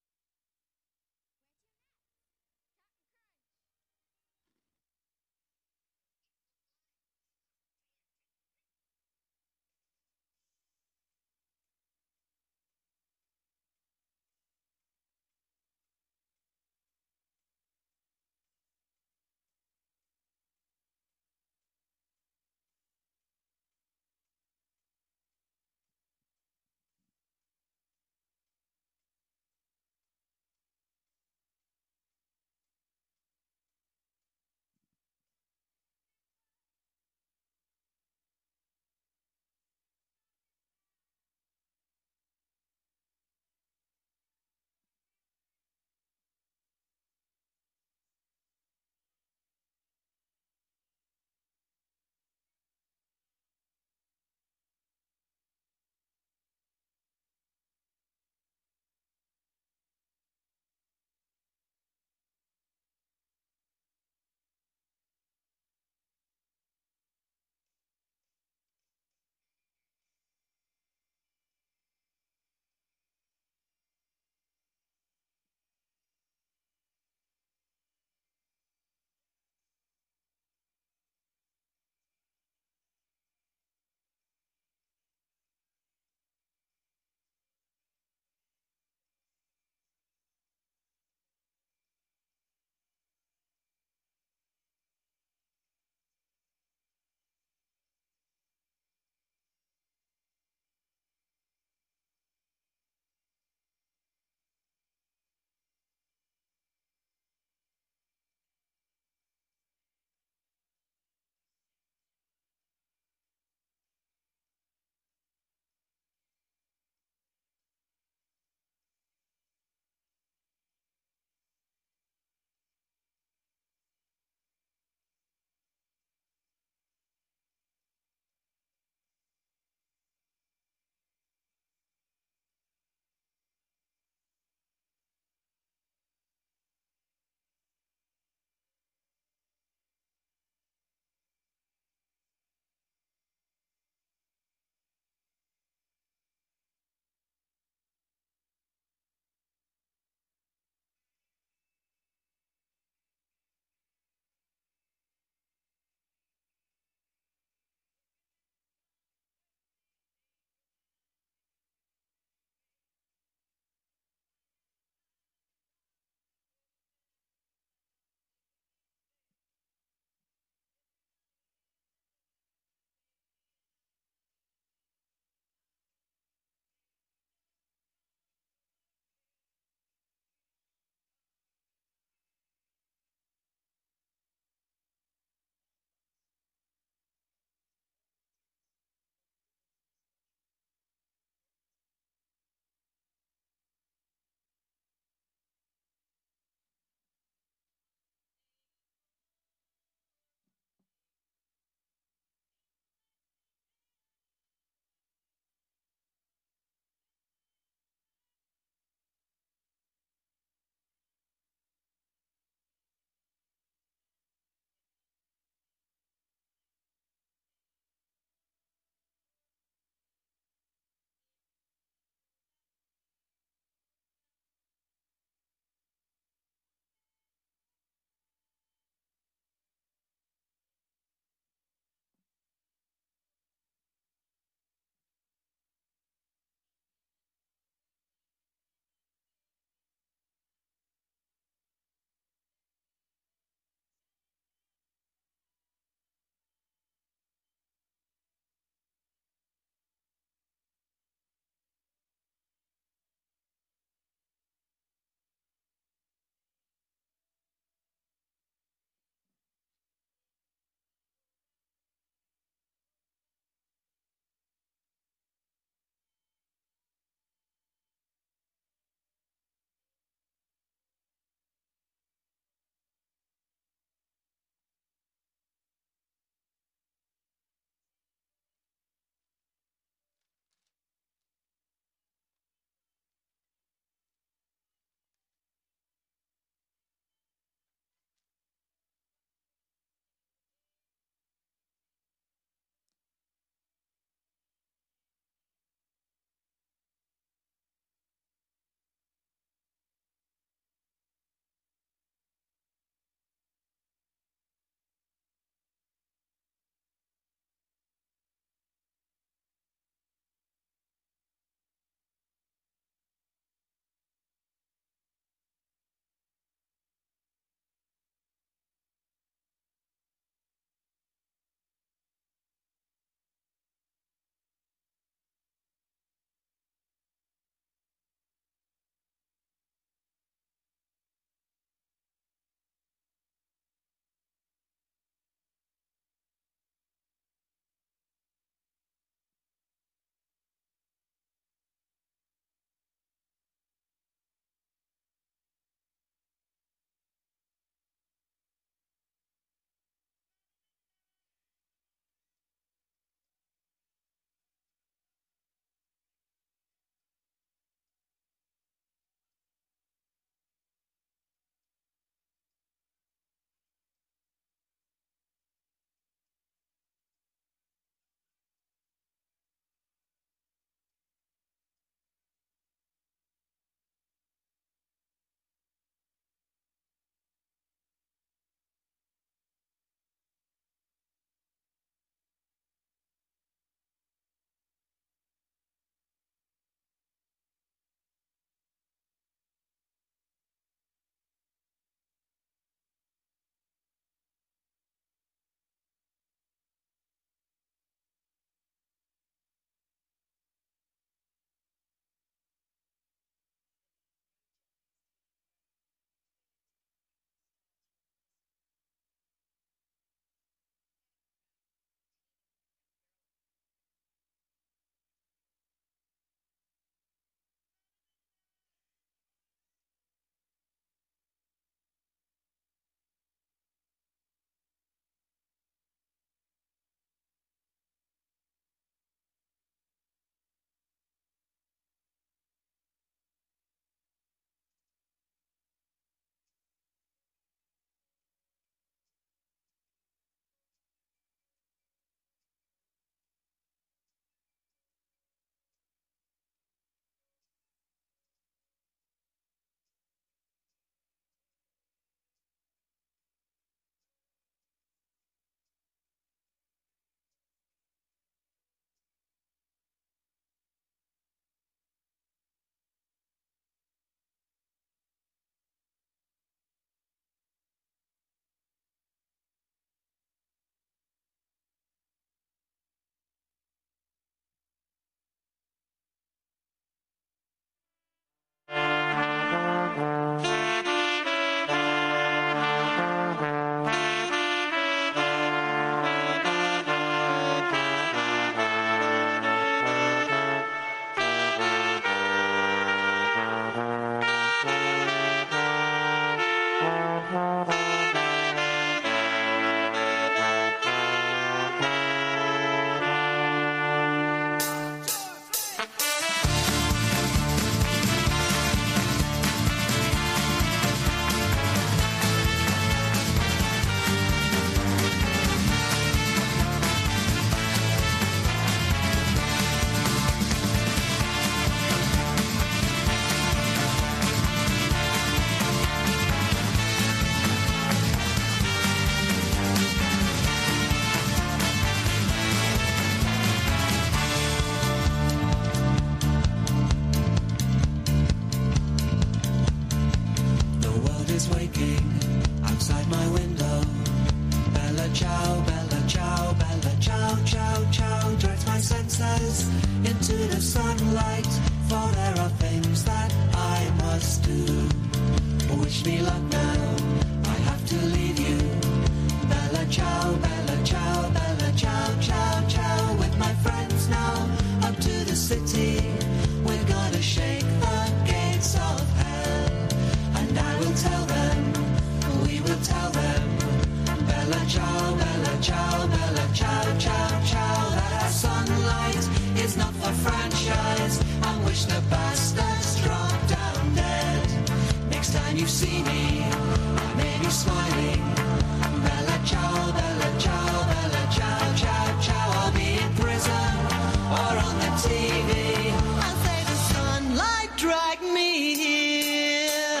into the sunlight, for there are things that I must do. Wish me luck now, I have to leave you. Bella ciao, bella ciao, bella ciao, ciao, ciao. With my friends now, up to the city, we're gonna shake the gates of hell. And I will tell them, we will tell them, bella ciao, bella ciao, bella ciao, ciao, ciao. That our sunlight is not for franchise, and wish the bastards drop down dead. Next time you see me, I may be smiling. Bella ciao, bella ciao, bella ciao, ciao, ciao. I'll be in prison or on the TV. I'll say the sunlight dragged me here.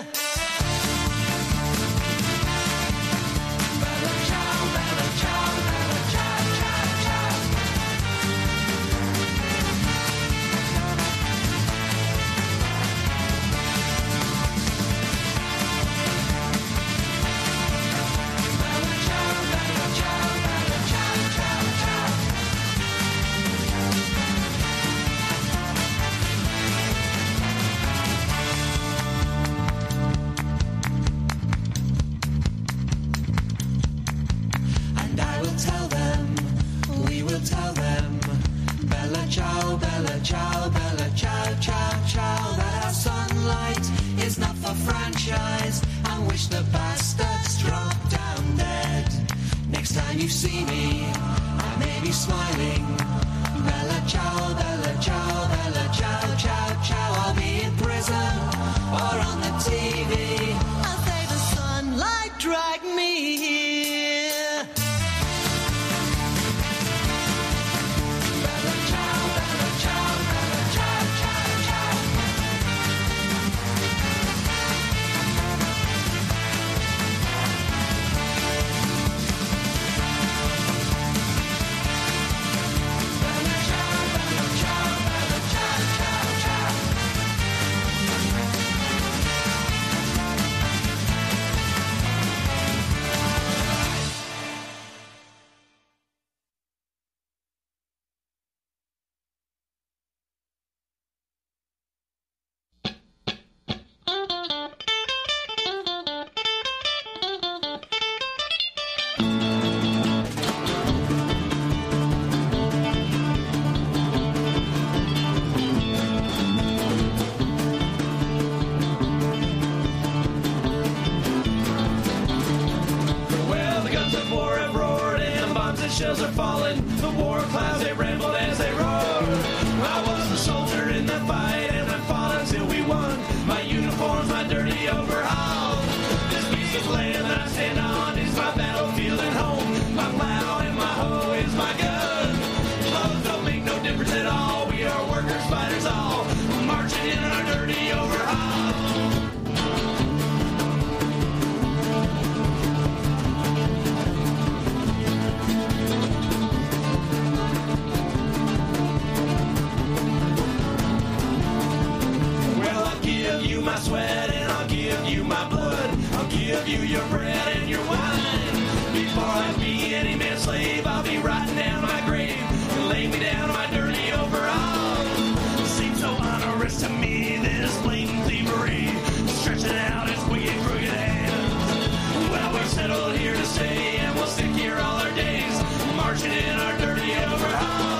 Bella ciao, bella ciao, bella ciao, ciao, ciao. Bella ciao, bella ciao, bella ciao, ciao, ciao. And I will tell them, we will tell them, bella ciao, bella ciao, bella ciao, ciao, ciao. That our sunlight is not for franchise, and wish the bastards drop down dead. Next time you see me, I may be smiling. Bella ciao, bella ciao, bella ciao, ciao, ciao. I'll be in prison or on the TV. I'll say the sunlight dragged me here. Bella ciao, bella ciao, bella ciao, ciao, ciao. Bella ciao, bella ciao, bella ciao, ciao, ciao. Well, the guns of war have roared and bombs and shells are falling. The war clouds, they rambled as they roared. I was the soldier in the fight and I fought until we won. My uniform's my dirty overall. This piece of land that I stand on is my battlefield and home. My plow and my hoe is my gun. Clothes don't make no difference at all. We are workers, fighters all, marching in our dirty overall. Well, I'll give you my sweat and I'll give you my blood. I'll give you your bread and your wine. Before I be any man's slave, I'll be writing down my grave and lay me down my dirty overall. Seems so onerous to me, this blatant thievery, stretching out its wicked, crooked hands. Well, we're settled here to stay and we'll stick here all our days, marching in our dirty overall.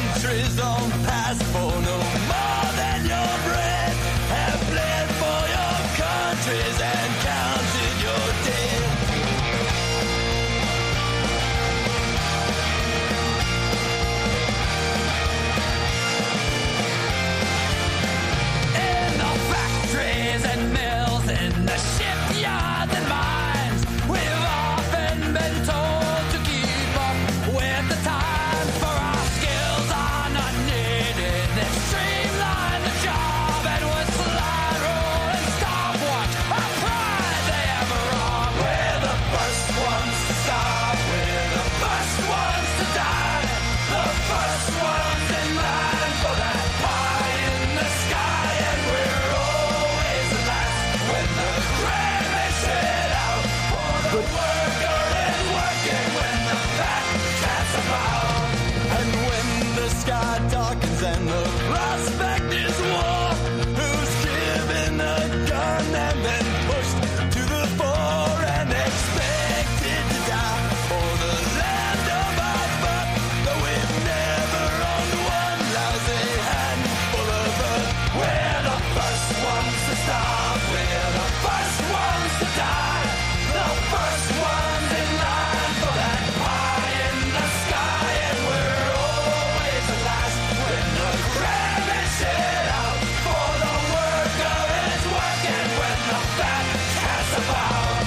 countries don't pass for no more than your bread. Have bled for your countries and counted your dead. In the factories and mills, in the shipyards and mines, we've often been told to keep up with the times, for our skills are not needed. They streamline the job and with slide rule and stopwatch, our pride they have wrong. We're the first ones to stop, we're the first ones to die, the first ones in line for that pie in the sky, and we're always the last when the crane is set out for the worker is working when the fat cat's about. And when the sky darkens and the prospect is war, who's given a gun and then pushed to the fore and expected to die for the land of our birth, though we've never owned one lousy handful of earth. We're the first ones to stop, we're the first ones to die, the first ones in line for that pie in the sky, and we're always the last when the crab is set out for the worker is working when the fat cat's about.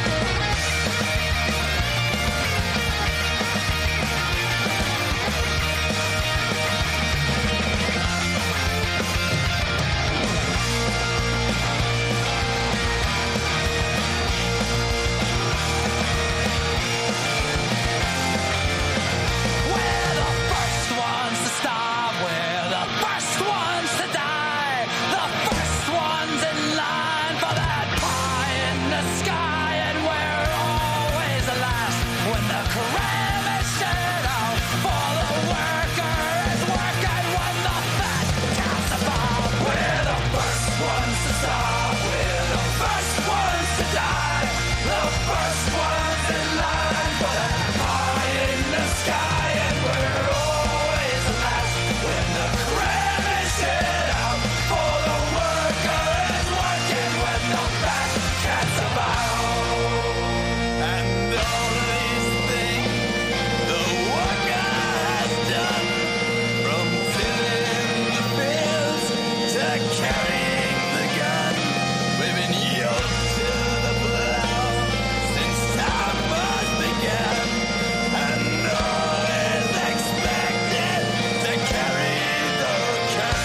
We're the first ones to stop, we're the first ones to die, the first ones in line for that pie in the sky, and we're always the last when the cram is set out for the worker is working when the fat cat's about. We're the first ones to stop, we're the first ones to die, the first ones in line for that pie in the sky, and we're always the last when the cram is set out for the worker is working when the fat cat's about. And all these things the worker has done, from tilling the fields to carrying the gun, we've been yoked to the plow since time was begun, and always expected to carry the can.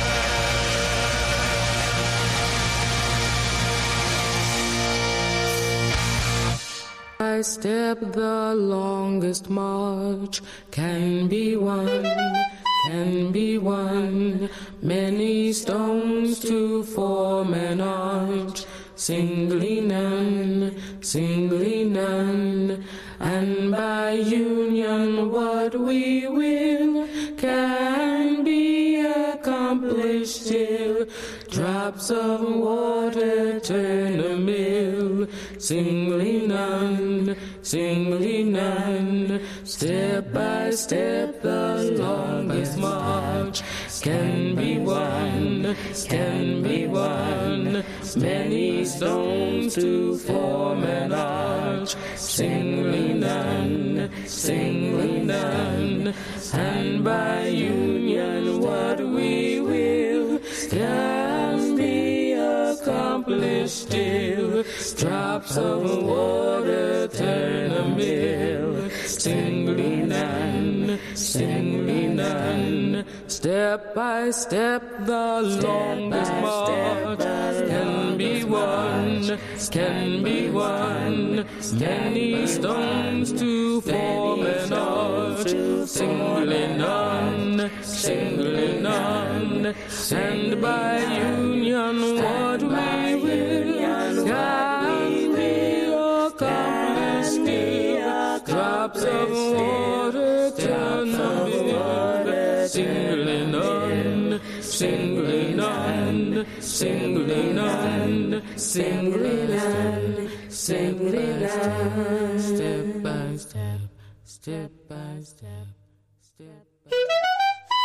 I step the longest march can be won, many stones to form an arch, singly none, and by union what we will can be accomplished till drops of water turn a mill, singly none, step by step the longest march can be won, many stones to form an arch, singly none, and by union what we will can be accomplished till drops of water turn a mill, singly none, step by step the longest march can be won, many stones to form an arch, singly none, and by union what we will can be accomplished till drops of water turn a mill, singly none, step by step.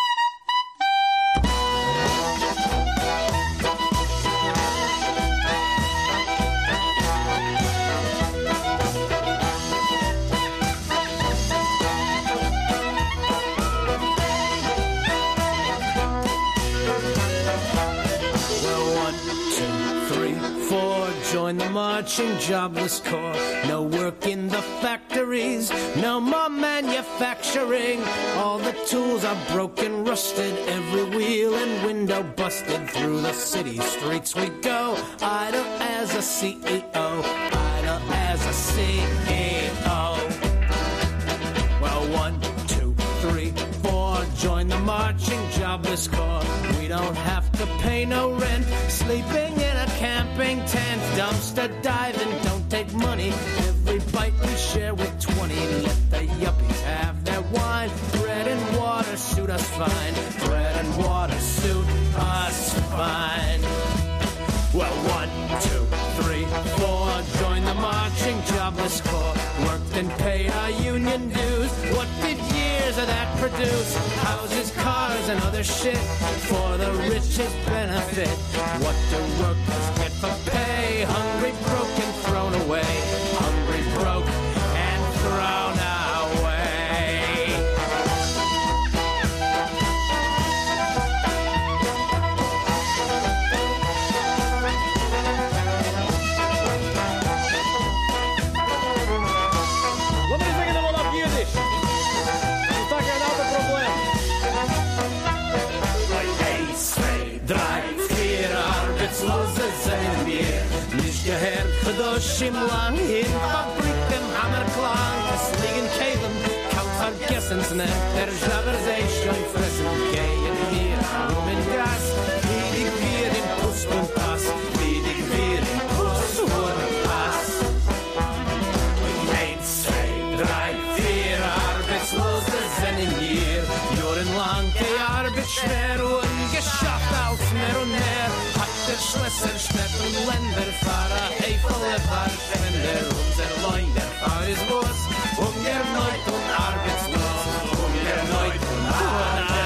join the marching jobless corps. No work in the factories, no more manufacturing. All the tools are broken, rusted, every wheel and window busted. Through the city streets we go, idle as a CEO, idle as a CEO. Well, 1, 2, 3, 4, join the marching jobless corps. We don't have to pay no rent, sleeping in a camping tent, dumpster diving, don't take money. Every bite we share with 20. Let the yuppies have their wine. Bread and water suit us fine. Bread and water suit us fine. Well, 1, 2, 3, 4, join the marching jobless corps. Worked and paid our union dues. What did years of that produce? Houses, cars, and other shit for the rich's benefit. What do workers get for pay? Hungry, broke, and thrown away. Hungry, broke, and thrown away. Kadoshim lang in fabriken hammerklang. Es liegen Keilen, kaum vergessen ne. Der Jabber sei schon fressen. Gehen wir rum in Gas. Wie wir in Pust und Pass. Wie wir in Pust und Pass. 1, 2, 3, 4 Arbeitslose sind in hier. Jahrelang die Arbeit schwer und geschafft als mehr und mehr. Der Schlösser, Städte und Länder, Fahrer, Eifel, Fahrschwender, unser Leun, der Fahr ist los, ungerneut und arbeitslos, ungerneut und arbeitslos.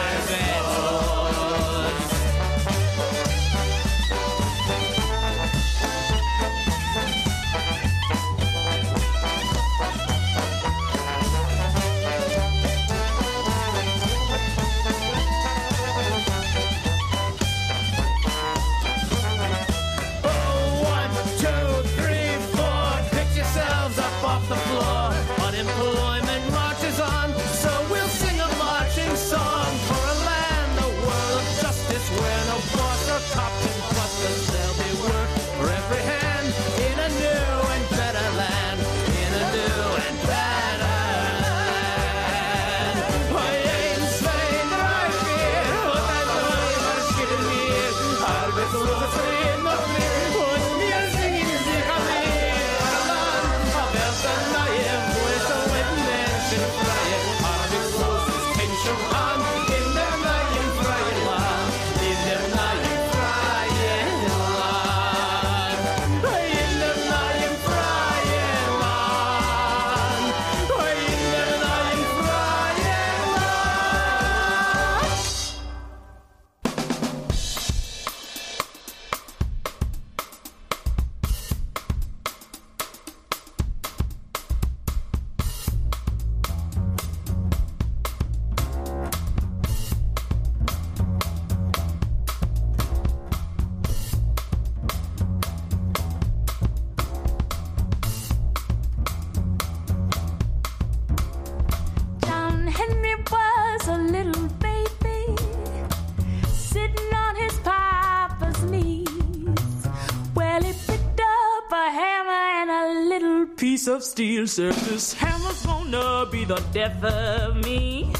Of steel, sir. This hammer's gonna be the death of me.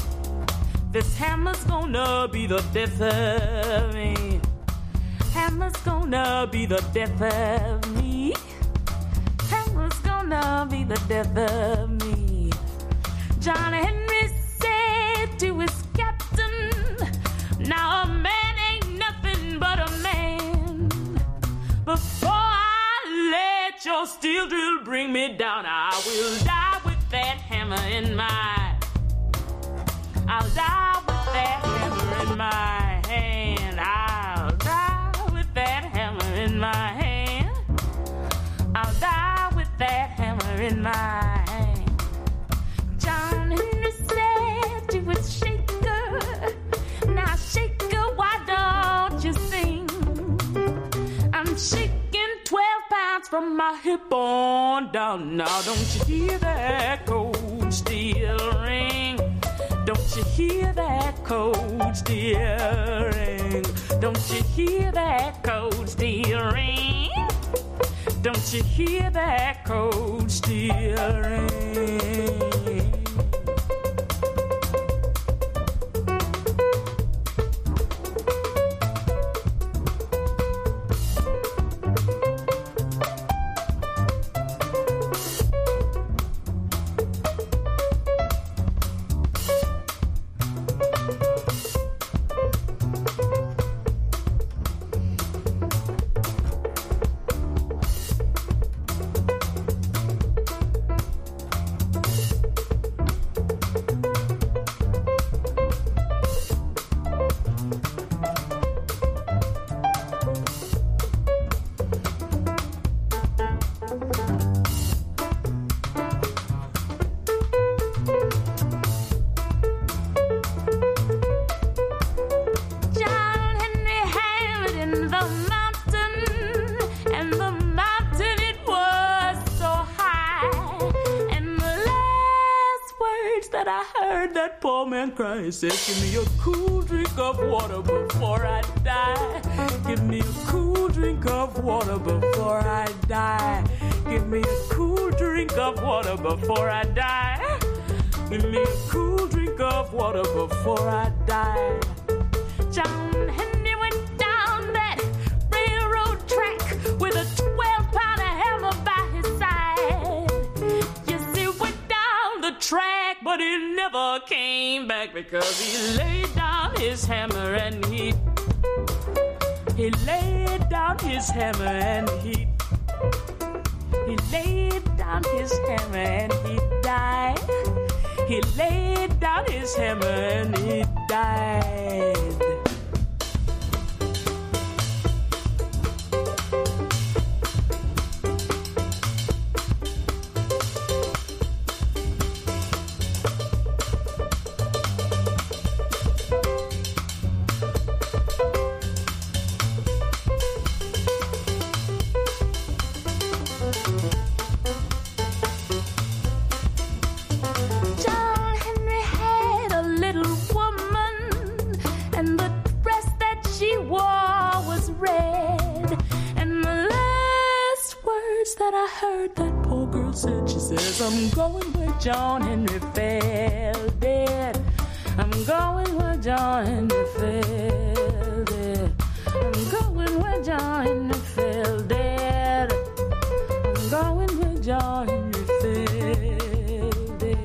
This hammer's gonna be the death of me. Hammer's gonna be the death of me. Hammer's gonna be the death of me. John Henry said to his captain, now a man ain't nothing but a man. Before let your steel drill bring me down, I will die with that hammer in my. I'll die with that hammer in my hand. I'll die with that hammer in my hand. I'll die with that hammer in my hand. John Henry said to his shaker, now shaker, why don't you sing? I'm shaking 12 pounds from keep on down. Now don't you hear that cold steel ring? Don't you hear that cold steel ring? Don't you hear that cold steel ring? Don't you hear that cold steel ring? Cry, said, give me a cool drink of water before I die. Give me a cool drink of water before I die. Give me a cool drink of water before I die. Give me a cool drink of water before I die. John Henry went down that railroad track with a 12-pounder hammer by his side. Yes, he went down the track, but he never came back because he laid down his hammer and he laid down his hammer and he laid down his hammer and he died. He laid down his hammer and he died. I'm going where John Henry fell dead. I'm going where John Henry fell dead. I'm going where John Henry fell dead. I'm going where John Henry fell dead.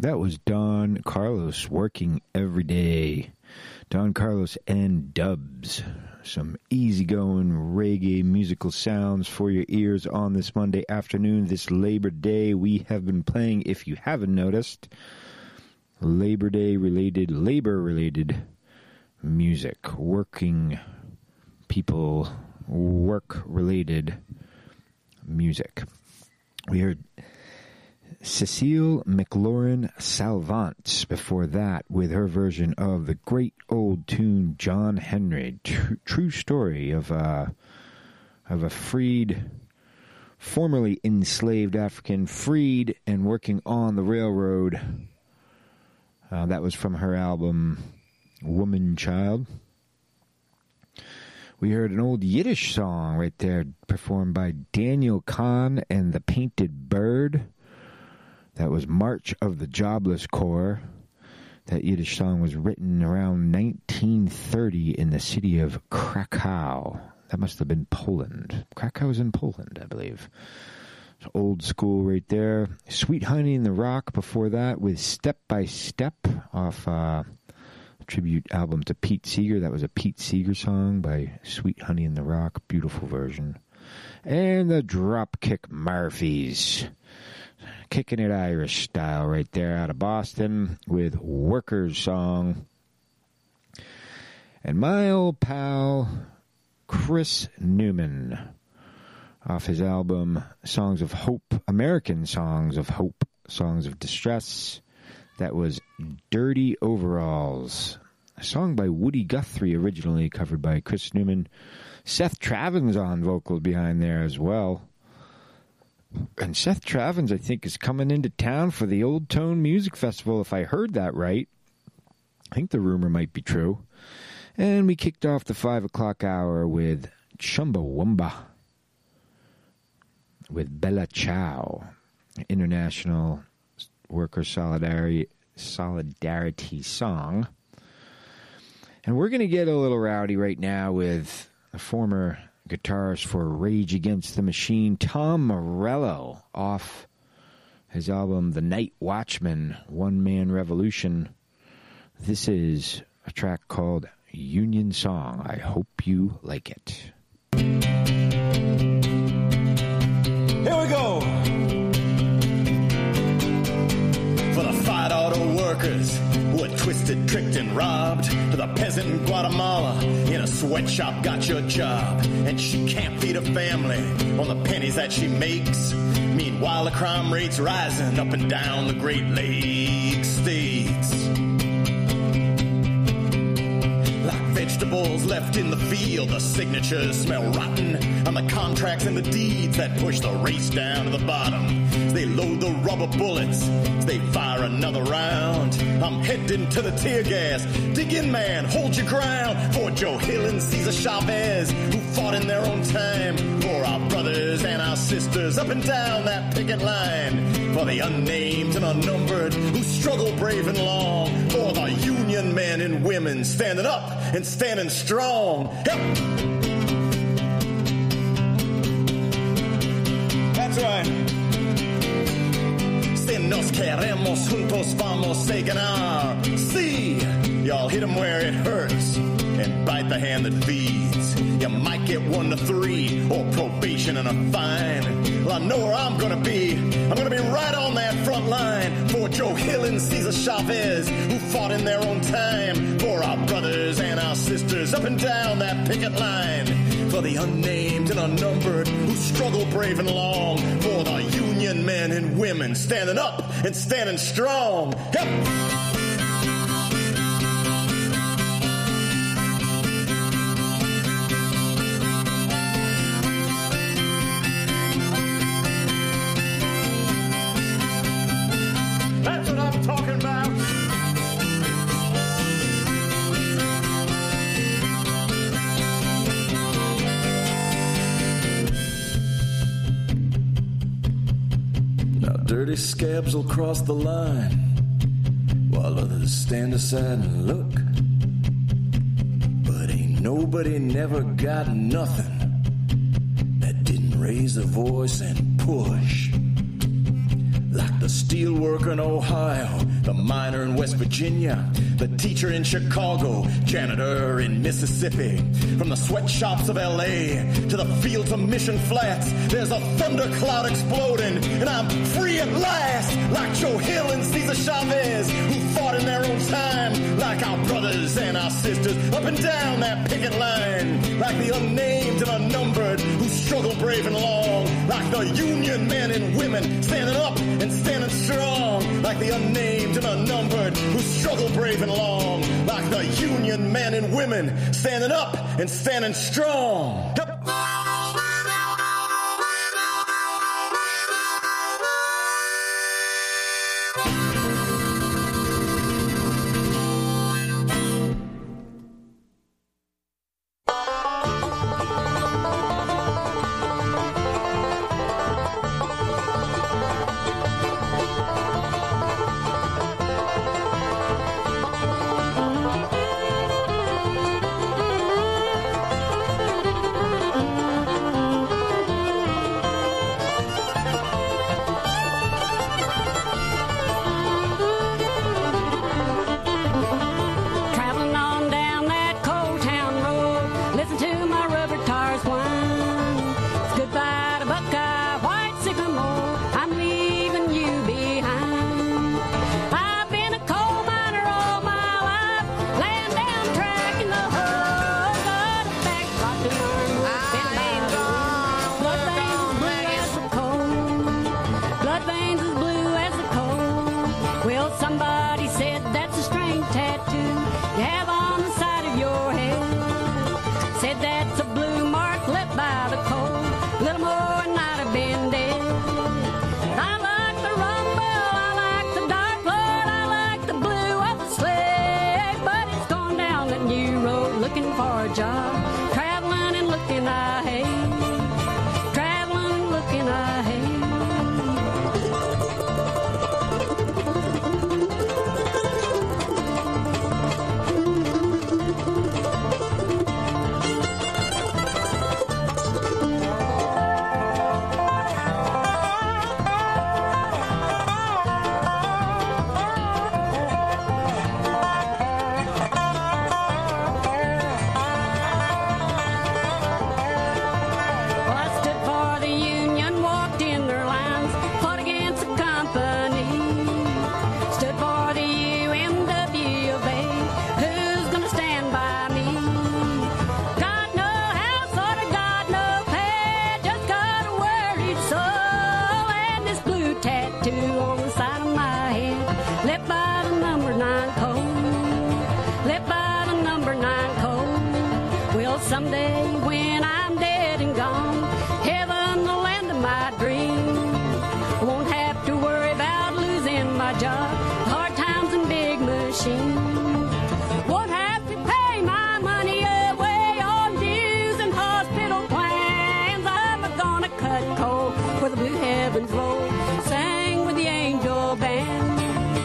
That was Don Carlos, Working Every Day. Don Carlos and Dubs. Some easygoing reggae musical sounds for your ears on this Monday afternoon, this Labor Day. We have been playing, if you haven't noticed, labor-related music. Working people, work-related music. We heard Cecile McLaurin Salvant before that with her version of the great old tune John Henry. True story of a freed, formerly enslaved African, freed and working on the railroad. That was from her album Woman Child. We heard an old Yiddish song right there performed by Daniel Kahn and the Painted Bird. That was March of the Jobless Corps. That Yiddish song was written around 1930 in the city of Krakow. That must have been Poland. Krakow's in Poland, I believe. It's old school right there. Sweet Honey in the Rock before that with Step by Step off a tribute album to Pete Seeger. That was a Pete Seeger song by Sweet Honey in the Rock. Beautiful version. And the Dropkick Murphys. Kicking it Irish style right there out of Boston with Workers Song. And my old pal Chris Newman off his album Songs of Hope, American Songs of Hope, Songs of Distress. That was Dirty Overalls, a song by Woody Guthrie, originally covered by Chris Newman. Seth Travin's on vocals behind there as well. And Seth Travins, I think, is coming into town for the Old Tone Music Festival, if I heard that right. I think the rumor might be true. And we kicked off the 5 o'clock hour with Chumbawamba with Bella Ciao, International Worker Solidarity song. And we're going to get a little rowdy right now with a former guitarist for Rage Against the Machine, Tom Morello, off his album The Night Watchman, One Man Revolution. This is a track called Union Song. I hope you like it. Here we go. For the fight auto workers who were twisted, tricked, and robbed, to the peasant in Guatemala in a sweatshop got your job, and she can't feed her family on the pennies that she makes. Meanwhile, the crime rate's rising up and down the Great Lakes states. Like vegetables left in the field, the signatures smell rotten, and the contracts and the deeds that push the race down to the bottom. As they load the rubber bullets, as they fire another round, I'm heading to the tear gas. Dig in, man, hold your ground. For Joe Hill and Cesar Chavez, who fought in their own time. For our brothers and our sisters up and down that picket line. For the unnamed and unnumbered who struggle brave and long. For the union men and women standing up and standing strong. Yep. That's right. Si nos queremos juntos vamos a ganar. Sí, y'all hit 'em where it hurts and bite the hand that feeds. You might get 1 to 3 or probation and a fine. Well, I know where I'm gonna be. I'm gonna be right on that front line for Joe Hill and Cesar Chavez, who fought in their own time. For our brothers and our sisters up and down that picket line. For the unnamed and unnumbered who struggle brave and long. For the union men and women standing up and standing strong. Yep. That's what I'm talking about. Now dirty scabs will cross the line while others stand aside and look. But ain't nobody never got nothing that didn't raise a voice and push. Like the steelworker in Ohio, the miner in West Virginia, the teacher in Chicago, janitor in Mississippi. From the sweatshops of L.A. to the fields of Mission Flats, there's a thundercloud exploding, and I'm free at last. Like Joe Hill and Cesar Chavez, who fought in their own time. Like our brothers and our sisters up and down that picket line. Like the unnamed and unnumbered who struggle brave and long. Like the union men and women standing up and standing strong. Like the unnamed and unnumbered who struggle brave and long. Like the union men and women standing up and standing strong. Someday when I'm dead and gone, heaven, the land of my dreams, won't have to worry about losing my job, hard times and big machines. Won't have to pay my money away on dues and hospital plans. I'm gonna cut coal where the blue heavens roll, sing with the angel band,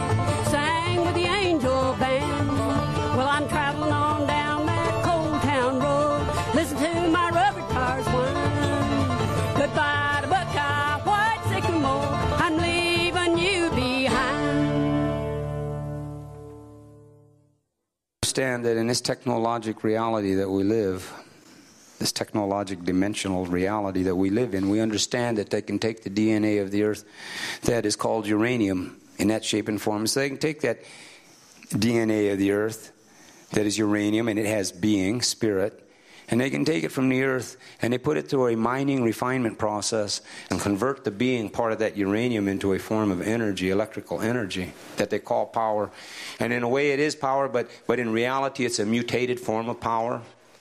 sing with the angel band. Well, I'm traveling on down that coal town road. Listen to my rubber tires whine. Goodbye to Buckeye, White Sycamore. I'm leaving you behind. Understand that in this technologic reality that we live, this technologic dimensional reality that we live in, we understand that they can take the DNA of the earth that is called uranium in that shape and form. So they can take that DNA of the earth that is uranium, and it has being, spirit, and they can take it from the earth and they put it through a mining refinement process and convert the being part of that uranium into a form of energy, electrical energy, that they call power. And in a way it is power, but in reality it's a mutated form of power.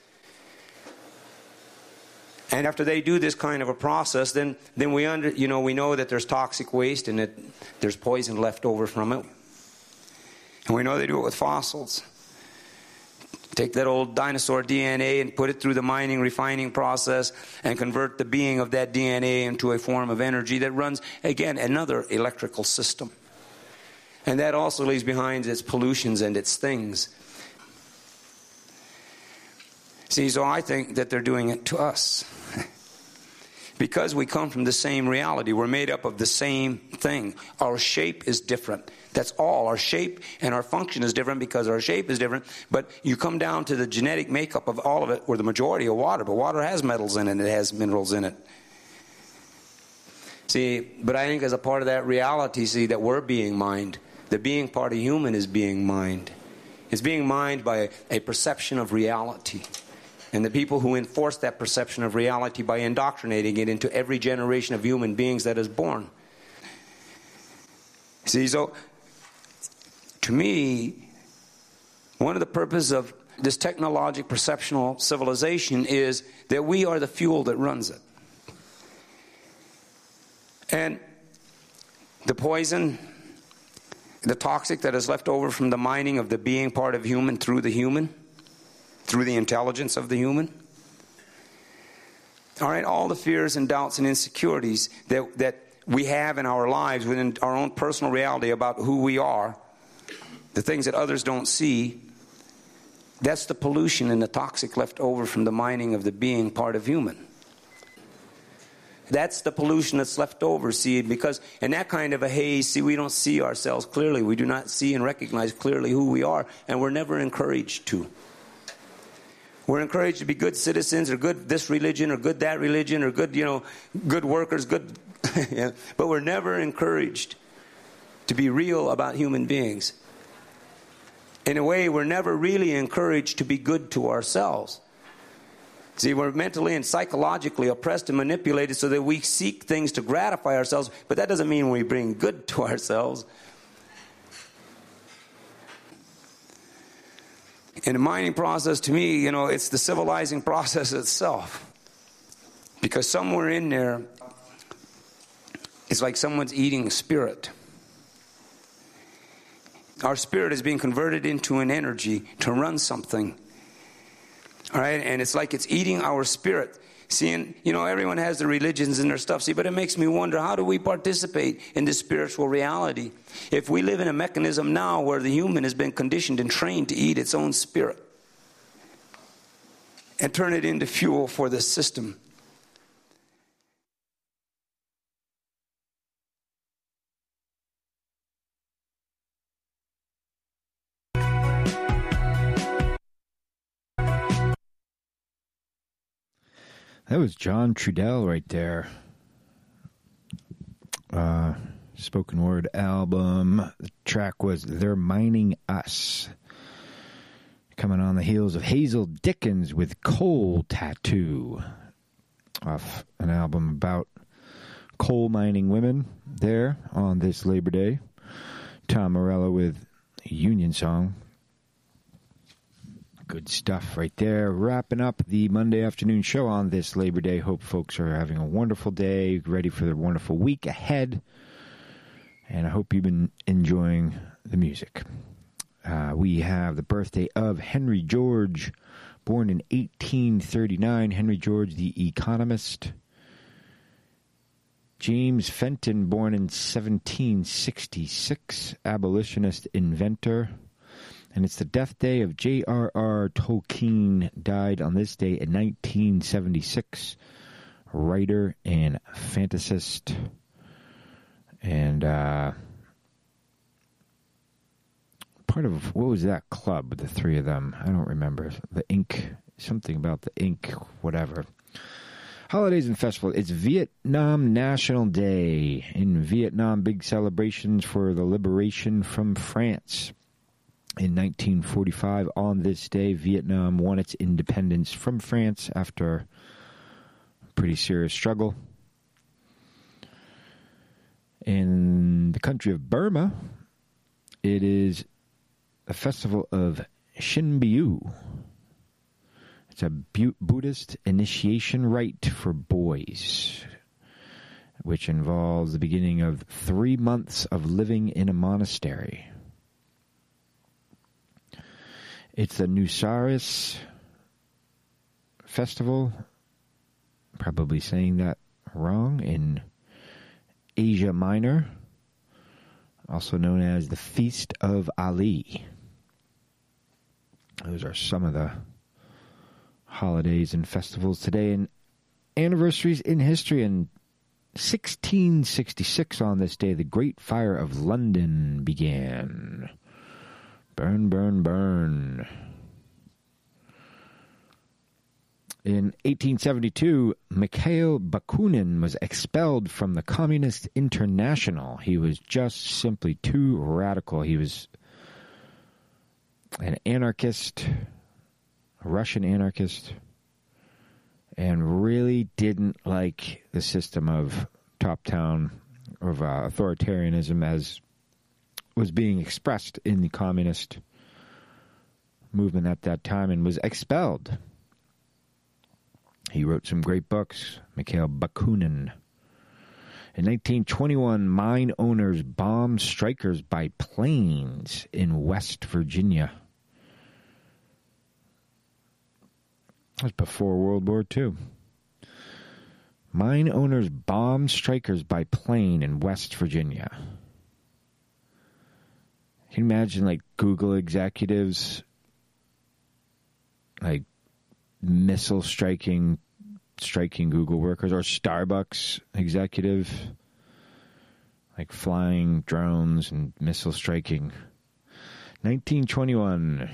And after they do this kind of a process, then we know that there's toxic waste and that there's poison left over from it. And we know they do it with fossils. Take that old dinosaur DNA and put it through the mining, refining process and convert the being of that DNA into a form of energy that runs, again, another electrical system. And that also leaves behind its pollutions and its things. See, so I think that they're doing it to us. Because we come from the same reality. We're made up of the same thing. Our shape is different. That's all. Our shape and our function is different because our shape is different. But you come down to the genetic makeup of all of it, where the majority of water. But water has metals in it. It has minerals in it. See, but I think as a part of that reality, see, that we're being mined. The being part of human is being mined. It's being mined by a perception of reality. And the people who enforce that perception of reality by indoctrinating it into every generation of human beings that is born. See, so to me, one of the purposes of this technologic perceptual civilization is that we are the fuel that runs it. And the poison, the toxic that is left over from the mining of the being part of human, through the intelligence of the human. All right, all the fears and doubts and insecurities that we have in our lives within our own personal reality about who we are, the things that others don't see, that's the pollution and the toxic left over from the mining of the being part of human. That's the pollution that's left over, see, because in that kind of a haze, see, we don't see ourselves clearly. We do not see and recognize clearly who we are, and we're never encouraged to. We're encouraged to be good citizens, or good this religion, or good that religion, or good, good workers, good, yeah. But we're never encouraged to be real about human beings. In a way, we're never really encouraged to be good to ourselves. See, we're mentally and psychologically oppressed and manipulated so that we seek things to gratify ourselves, but that doesn't mean we bring good to ourselves. In the mining process, to me, it's the civilizing process itself. Because somewhere in there, it's like someone's eating a spirit. Our spirit is being converted into an energy to run something. All right, and it's like it's eating our spirit. See, and, everyone has their religions and their stuff. See, but it makes me wonder, how do we participate in this spiritual reality if we live in a mechanism now where the human has been conditioned and trained to eat its own spirit and turn it into fuel for the system? That was John Trudell right there. Spoken word album. The track was They're Mining Us. Coming on the heels of Hazel Dickens with Coal Tattoo. Off an album about coal mining women there on this Labor Day. Tom Morello with Union Song. Good stuff right there. Wrapping up the Monday afternoon show on this Labor Day. Hope folks are having a wonderful day, ready for their wonderful week ahead. And I hope you've been enjoying the music. We have the birthday of Henry George, born in 1839. Henry George, the economist. James Fenton, born in 1766, abolitionist inventor. And it's the death day of J.R.R. Tolkien, died on this day in 1976. Writer and fantasist. And part of, what was that club, the three of them? I don't remember. The Ink, something about the Ink, whatever. Holidays and festivals. It's Vietnam National Day. In Vietnam, big celebrations for the liberation from France. In 1945, on this day, Vietnam won its independence from France after a pretty serious struggle. In the country of Burma, it is a festival of Shinbyu. It's a Buddhist initiation rite for boys, which involves the beginning of 3 months of living in a monastery. It's the Nusaris Festival, probably saying that wrong, in Asia Minor, also known as the Feast of Ali. Those are some of the holidays and festivals today. And anniversaries in history. In 1666 on this day, the Great Fire of London began. Burn, burn, burn. In 1872, Mikhail Bakunin was expelled from the Communist International. He was just simply too radical. He was an anarchist, a Russian anarchist, and really didn't like the system of top-down, of authoritarianism as was being expressed in the communist movement at that time, and was expelled. He wrote some great books, Mikhail Bakunin. In 1921, mine owners bombed strikers by planes in West Virginia. That was before World War II. Mine owners bombed strikers by plane in West Virginia. Can you imagine, like, Google executives, like, missile striking Google workers, or Starbucks executive, like flying drones and missile striking. 1921.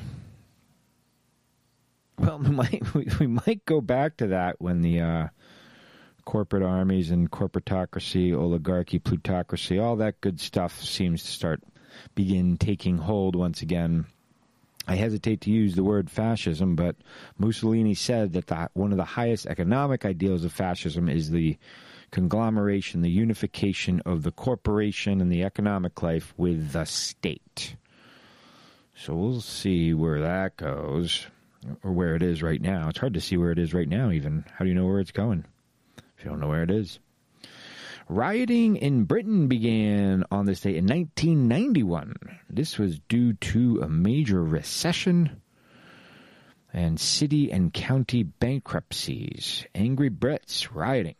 Well, we might go back to that when the corporate armies and corporatocracy, oligarchy, plutocracy, all that good stuff seems to begin taking hold once again. I hesitate to use the word fascism, but Mussolini said that one of the highest economic ideals of fascism is the conglomeration, the unification of the corporation and the economic life with the state. So we'll see where that goes, or where it is right now. It's hard to see where it is right now, even. How do you know where it's going if you don't know where it is? Rioting in Britain began on this day in 1991. This was due to a major recession and city and county bankruptcies. Angry Brits rioting.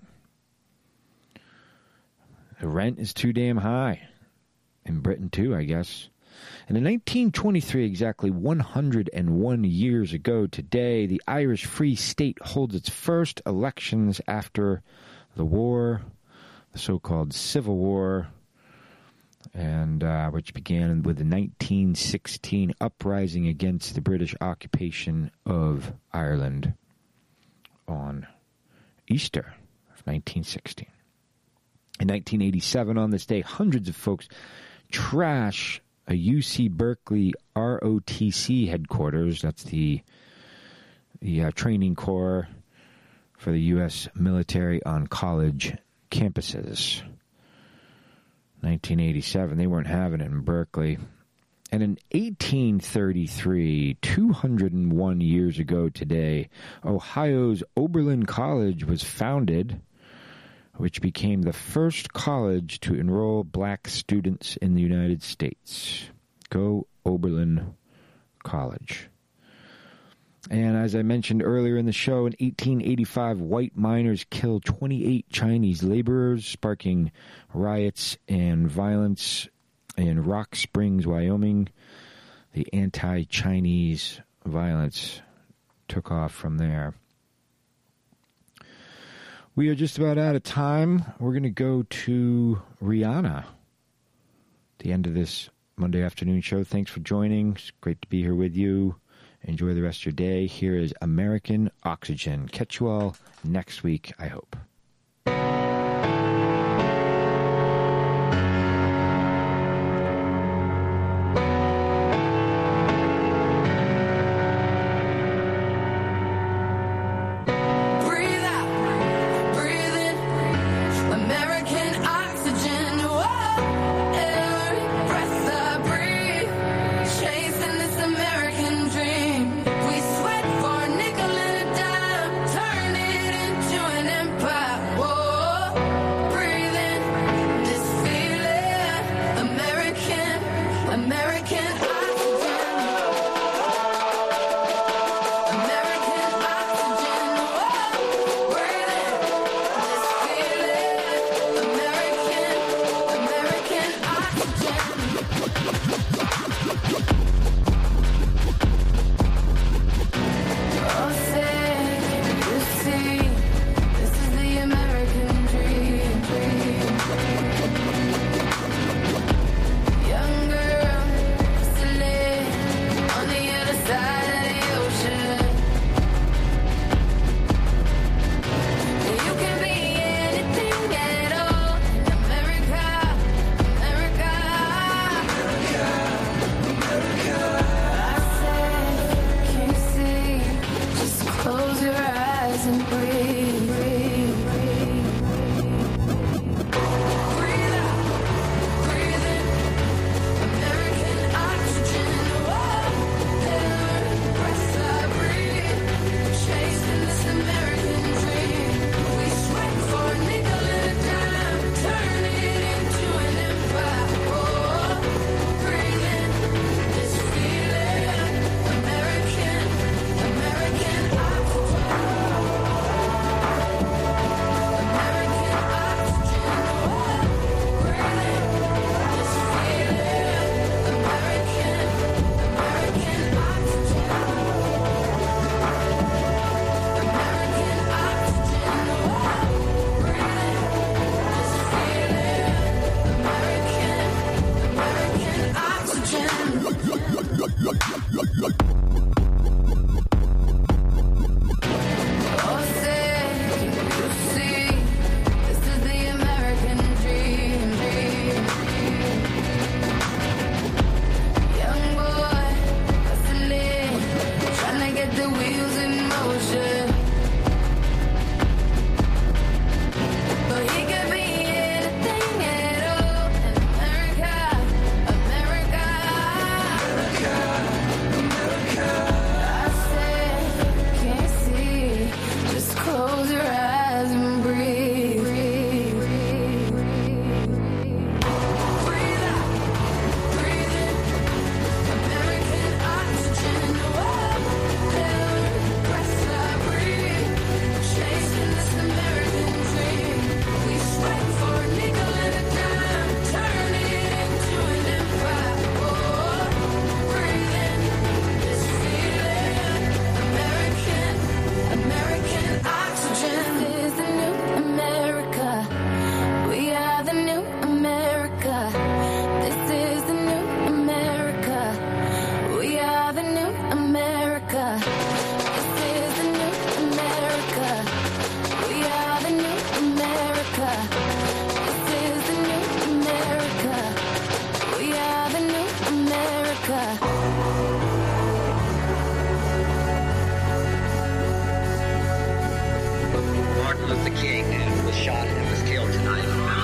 The rent is too damn high. In Britain, too, I guess. And in 1923, exactly 101 years ago today, the Irish Free State holds its first elections after the war, the so-called Civil War, and which began with the 1916 uprising against the British occupation of Ireland on Easter of 1916. In 1987, on this day, hundreds of folks trash a UC Berkeley ROTC headquarters. That's the training corps for the U.S. military on college campuses. 1987, they weren't having it in Berkeley. And in 1833, 201 years ago today, Ohio's Oberlin College was founded, which became the first college to enroll black students in the United States. Go Oberlin College. And as I mentioned earlier in the show, in 1885, white miners killed 28 Chinese laborers, sparking riots and violence in Rock Springs, Wyoming. The anti-Chinese violence took off from there. We are just about out of time. We're going to go to Rihanna. The end of this Monday afternoon show. Thanks for joining. It's great to be here with you. Enjoy the rest of your day. Here is American Oxygen. Catch you all next week, I hope. Empire. This is the new America. We are the new America. Martin Luther King was shot and was killed tonight.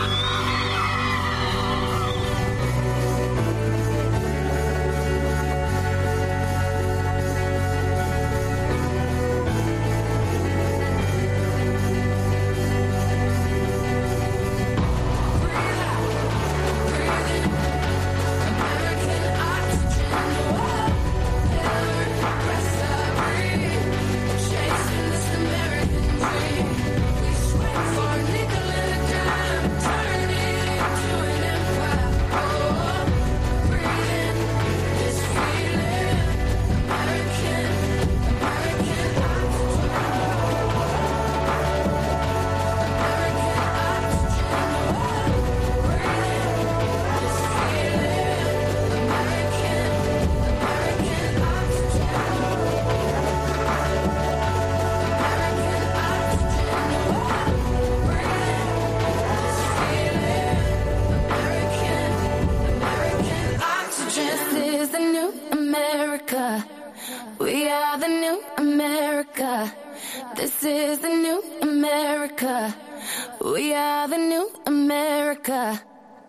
We are the new America. This is the new America. We are the new America.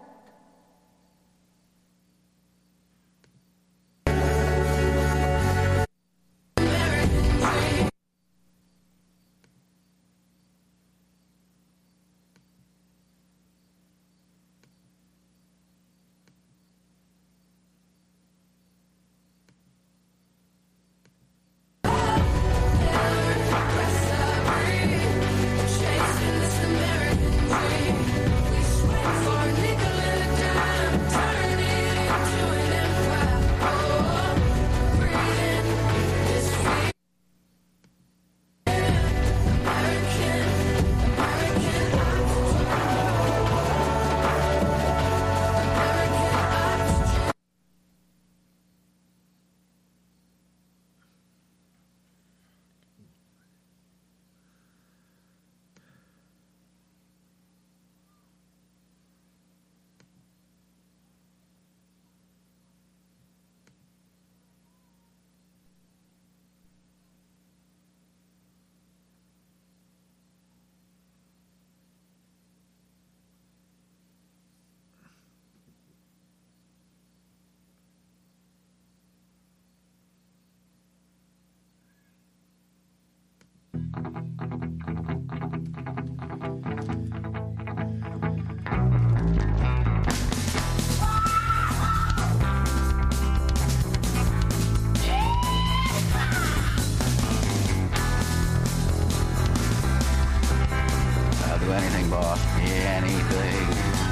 I'll do anything, boss. Anything.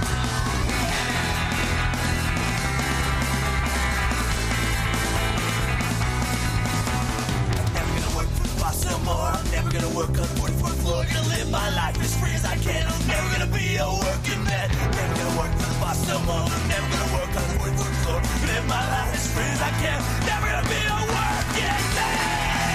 No more. I'm never gonna work on 44th floor. Gonna live my life as free as I can. I'm never gonna be a working man. Never gonna work for the boss no more. I'm never gonna work on 44th floor. Live my life as free as I can. Never gonna be a working man.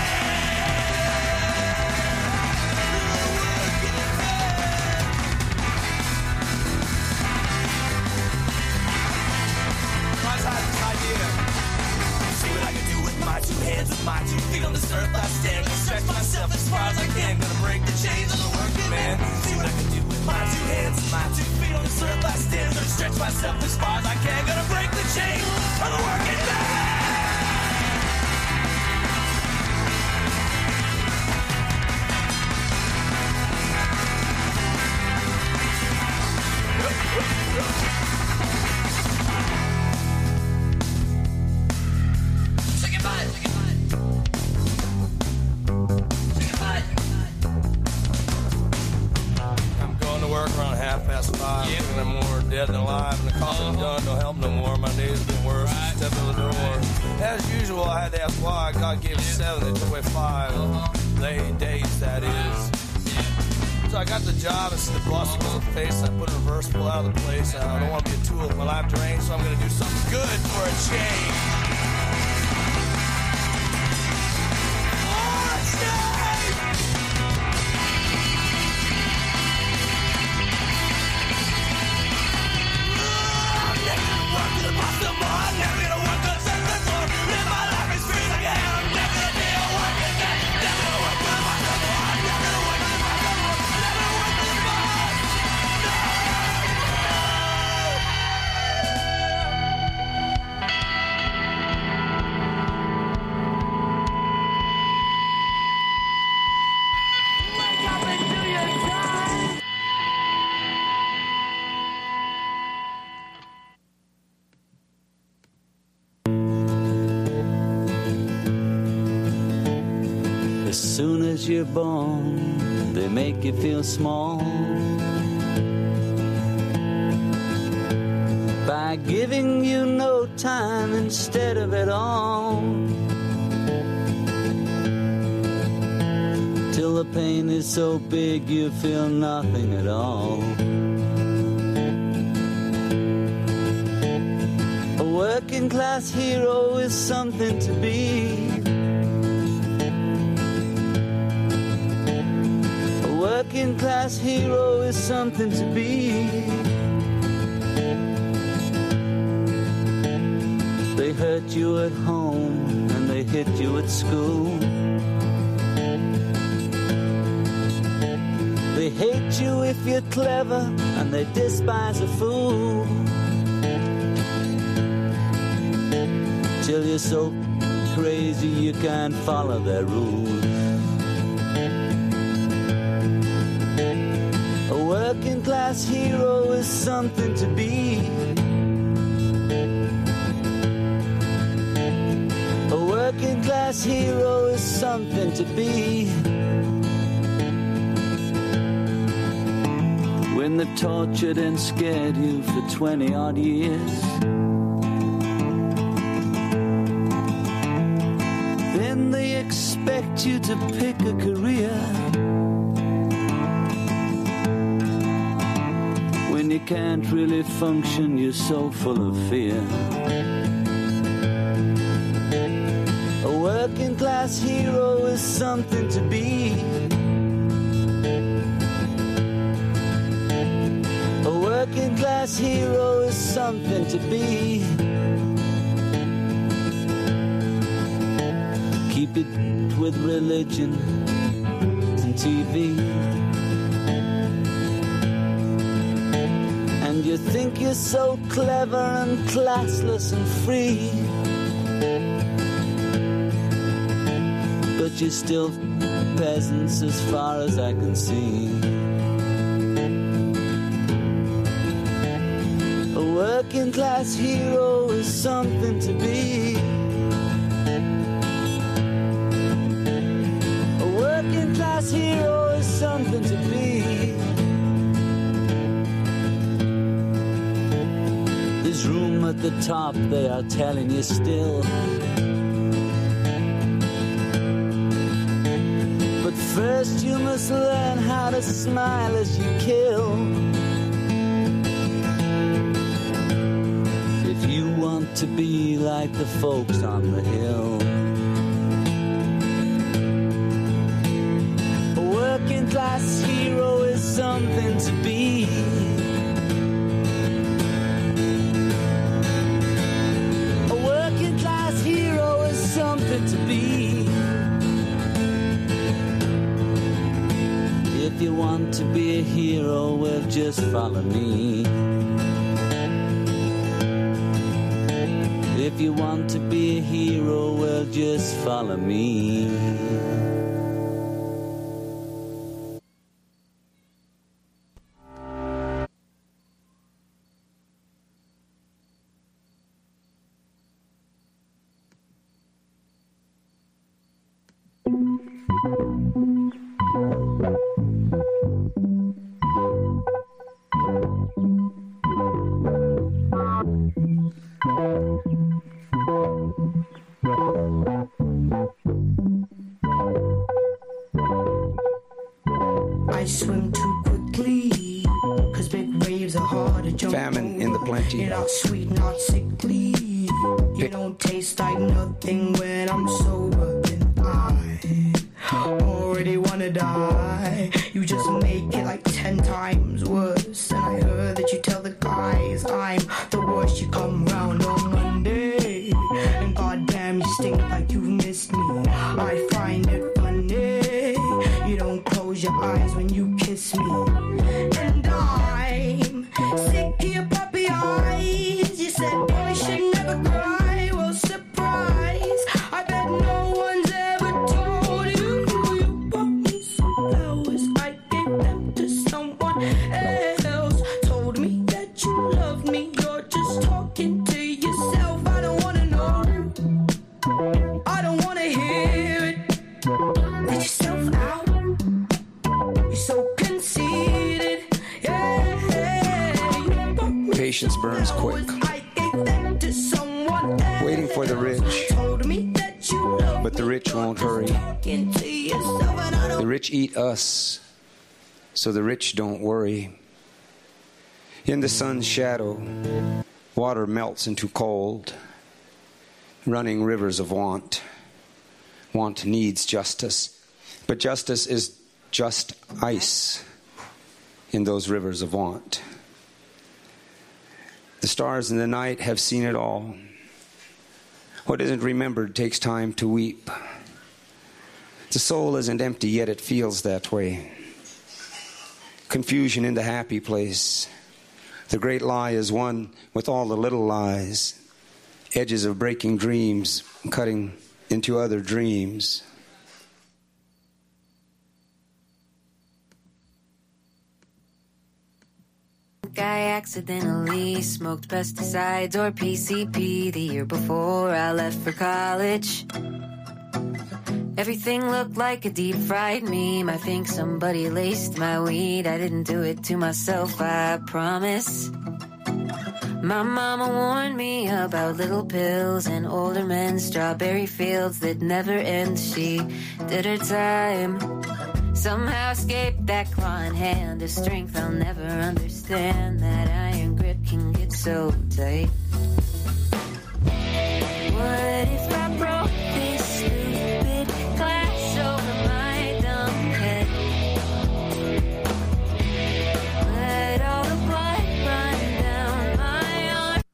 Let's have this idea. See what I can do with my two hands, with my 2 feet on this earth. I stand, gonna stretch myself as far as I can. Gonna break the chains of the working man. See what I can do with my 2 hands, with my 2 feet on this earth. I stand, gonna stretch myself as far as I can. Gonna break the chains of the working man. Dead and alive, and the coffin done, no help no more. My days been worse. Right. Step in the door. As usual, I had to ask why. God gave us 7, they took away 5. Late days, that is. So I got the job, and the boss goes in the face, and I put a reverse pull out of the place. I don't want to be a tool of my life drained, so I'm going to do something good for a change. soon as you're born, they make you feel small. By giving you no time instead of it all. Till the pain is so big you feel nothing at all. A working class hero is something to be. A working class hero is something to be. They hurt you at home and they hit you at school. They hate you if you're clever and they despise a fool. Till you're so crazy you can't follow their rules. A working class hero is something to be. A working class hero is something to be. When they tortured and scared you for 20 odd years, then they expect you to pick a career. When you can't really function, you're so full of fear. A working class hero is something to be. A working class hero is something to be. Keep it with religion and TV. And you think you're so clever and classless and free, but you're still peasants as far as I can see. A working class hero is something to be. A working class hero is something to be. This room at the top, they are telling you still. But first you must learn how to smile as you kill. If you want to be like the folks on the hill. A working class hero is something to be. A working class hero is something to be. If you want to be a hero, well, just follow me. If you want to be a hero, well, just follow me. I swim too quickly, 'cause big waves are hard to jump. Famine in the plenty. You're not sweet, not sickly. You don't taste like nothing when I'm sober. And I already wanna die. You just make it like 10 times worse. And I heard that you tell the guys I'm the worst. You come round on Monday, and goddamn you stink like you've missed me. I find it funny. You don't close your eyes when you kiss me. And I'm sick of your puppy eyes. You said boys should never cry. Well, surprise, I bet no one's ever told you. You bought me some flowers, I gave them to someone else. Told me that patience burns quick. Waiting for the rich, but the rich won't hurry. The rich eat us, so the rich don't worry. In the sun's shadow, water melts into cold, running rivers of want. Want needs justice, but justice is just ice in those rivers of want. The stars in the night have seen it all. What isn't remembered takes time to weep. The soul isn't empty, yet it feels that way. Confusion in the happy place. The great lie is one with all the little lies. Edges of breaking dreams, cutting into other dreams. I accidentally smoked pesticides or PCP the year before I left for college. Everything looked like a deep-fried meme. I think somebody laced my weed. I didn't do it to myself, I promise. My mama warned me about little pills and older men, strawberry fields that never end. She did her time. Somehow escaped that clawing hand of strength I'll never understand. That iron grip can get so tight. What if I broke this stupid glass over my dumb head? Let all the blood run down my arm.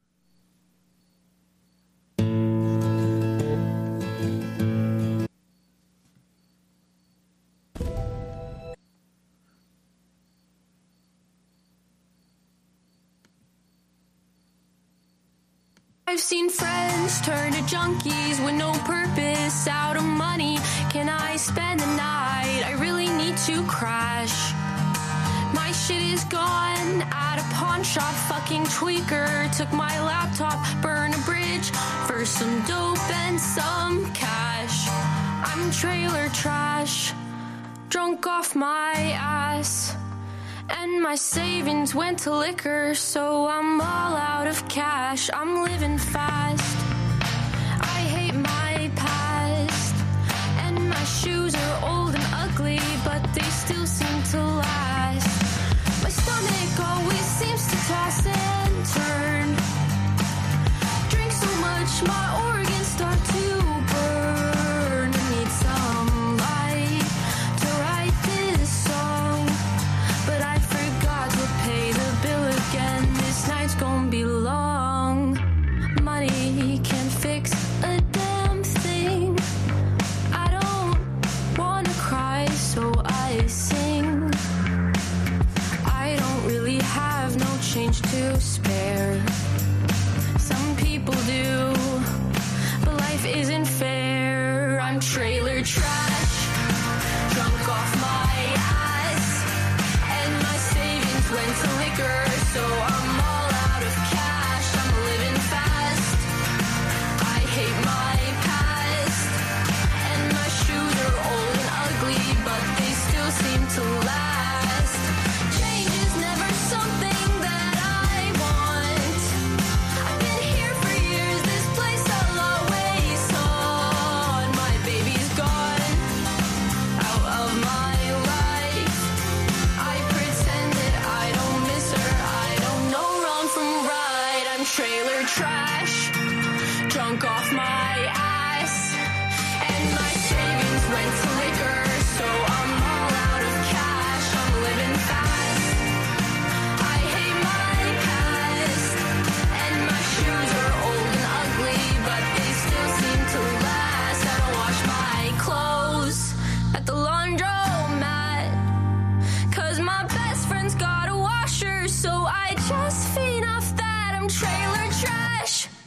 I've seen friends turn to junkies with no purpose, out of money. Can I spend the night? I really need to crash. My shit is gone at a pawn shop, fucking tweaker. Took my laptop, burn a bridge for some dope and some cash. I'm trailer trash, drunk off my ass. And my savings went to liquor, so I'm all out of cash. I'm living fast. I hate my past. And my shoes are old and ugly, but they still seem to last. My stomach always seems to toss and turn. Drink so much, my organs start to burn. I need some light to write this song, but I forgot to pay the bill again. This night's gonna be long. Money can't fix a damn thing. I don't wanna cry, so I sing. I don't really have no change to spare. Some people do, but life isn't fair. I'm trailer trash, drunk off my ass, and my savings went to liquor, so I'm all out of cash. I'm living fast. I hate my past, and my shoes are old and ugly, but they still seem to last. Change is never something that I want. I've been here for years, this place I'll always haunt. My baby's gone, out of my life. I pretend that I don't miss her. I don't know wrong from right. I'm trailer trash, drunk off my ass, and my savings went to liquor, so I'm all out of cash. I'm living fast. I hate my past, and my shoes are old and ugly, but they still seem to last. I don't wash my clothes at the laundromat, 'cause my best friend's got a washer, so I just feed off that. I'm trailer trash.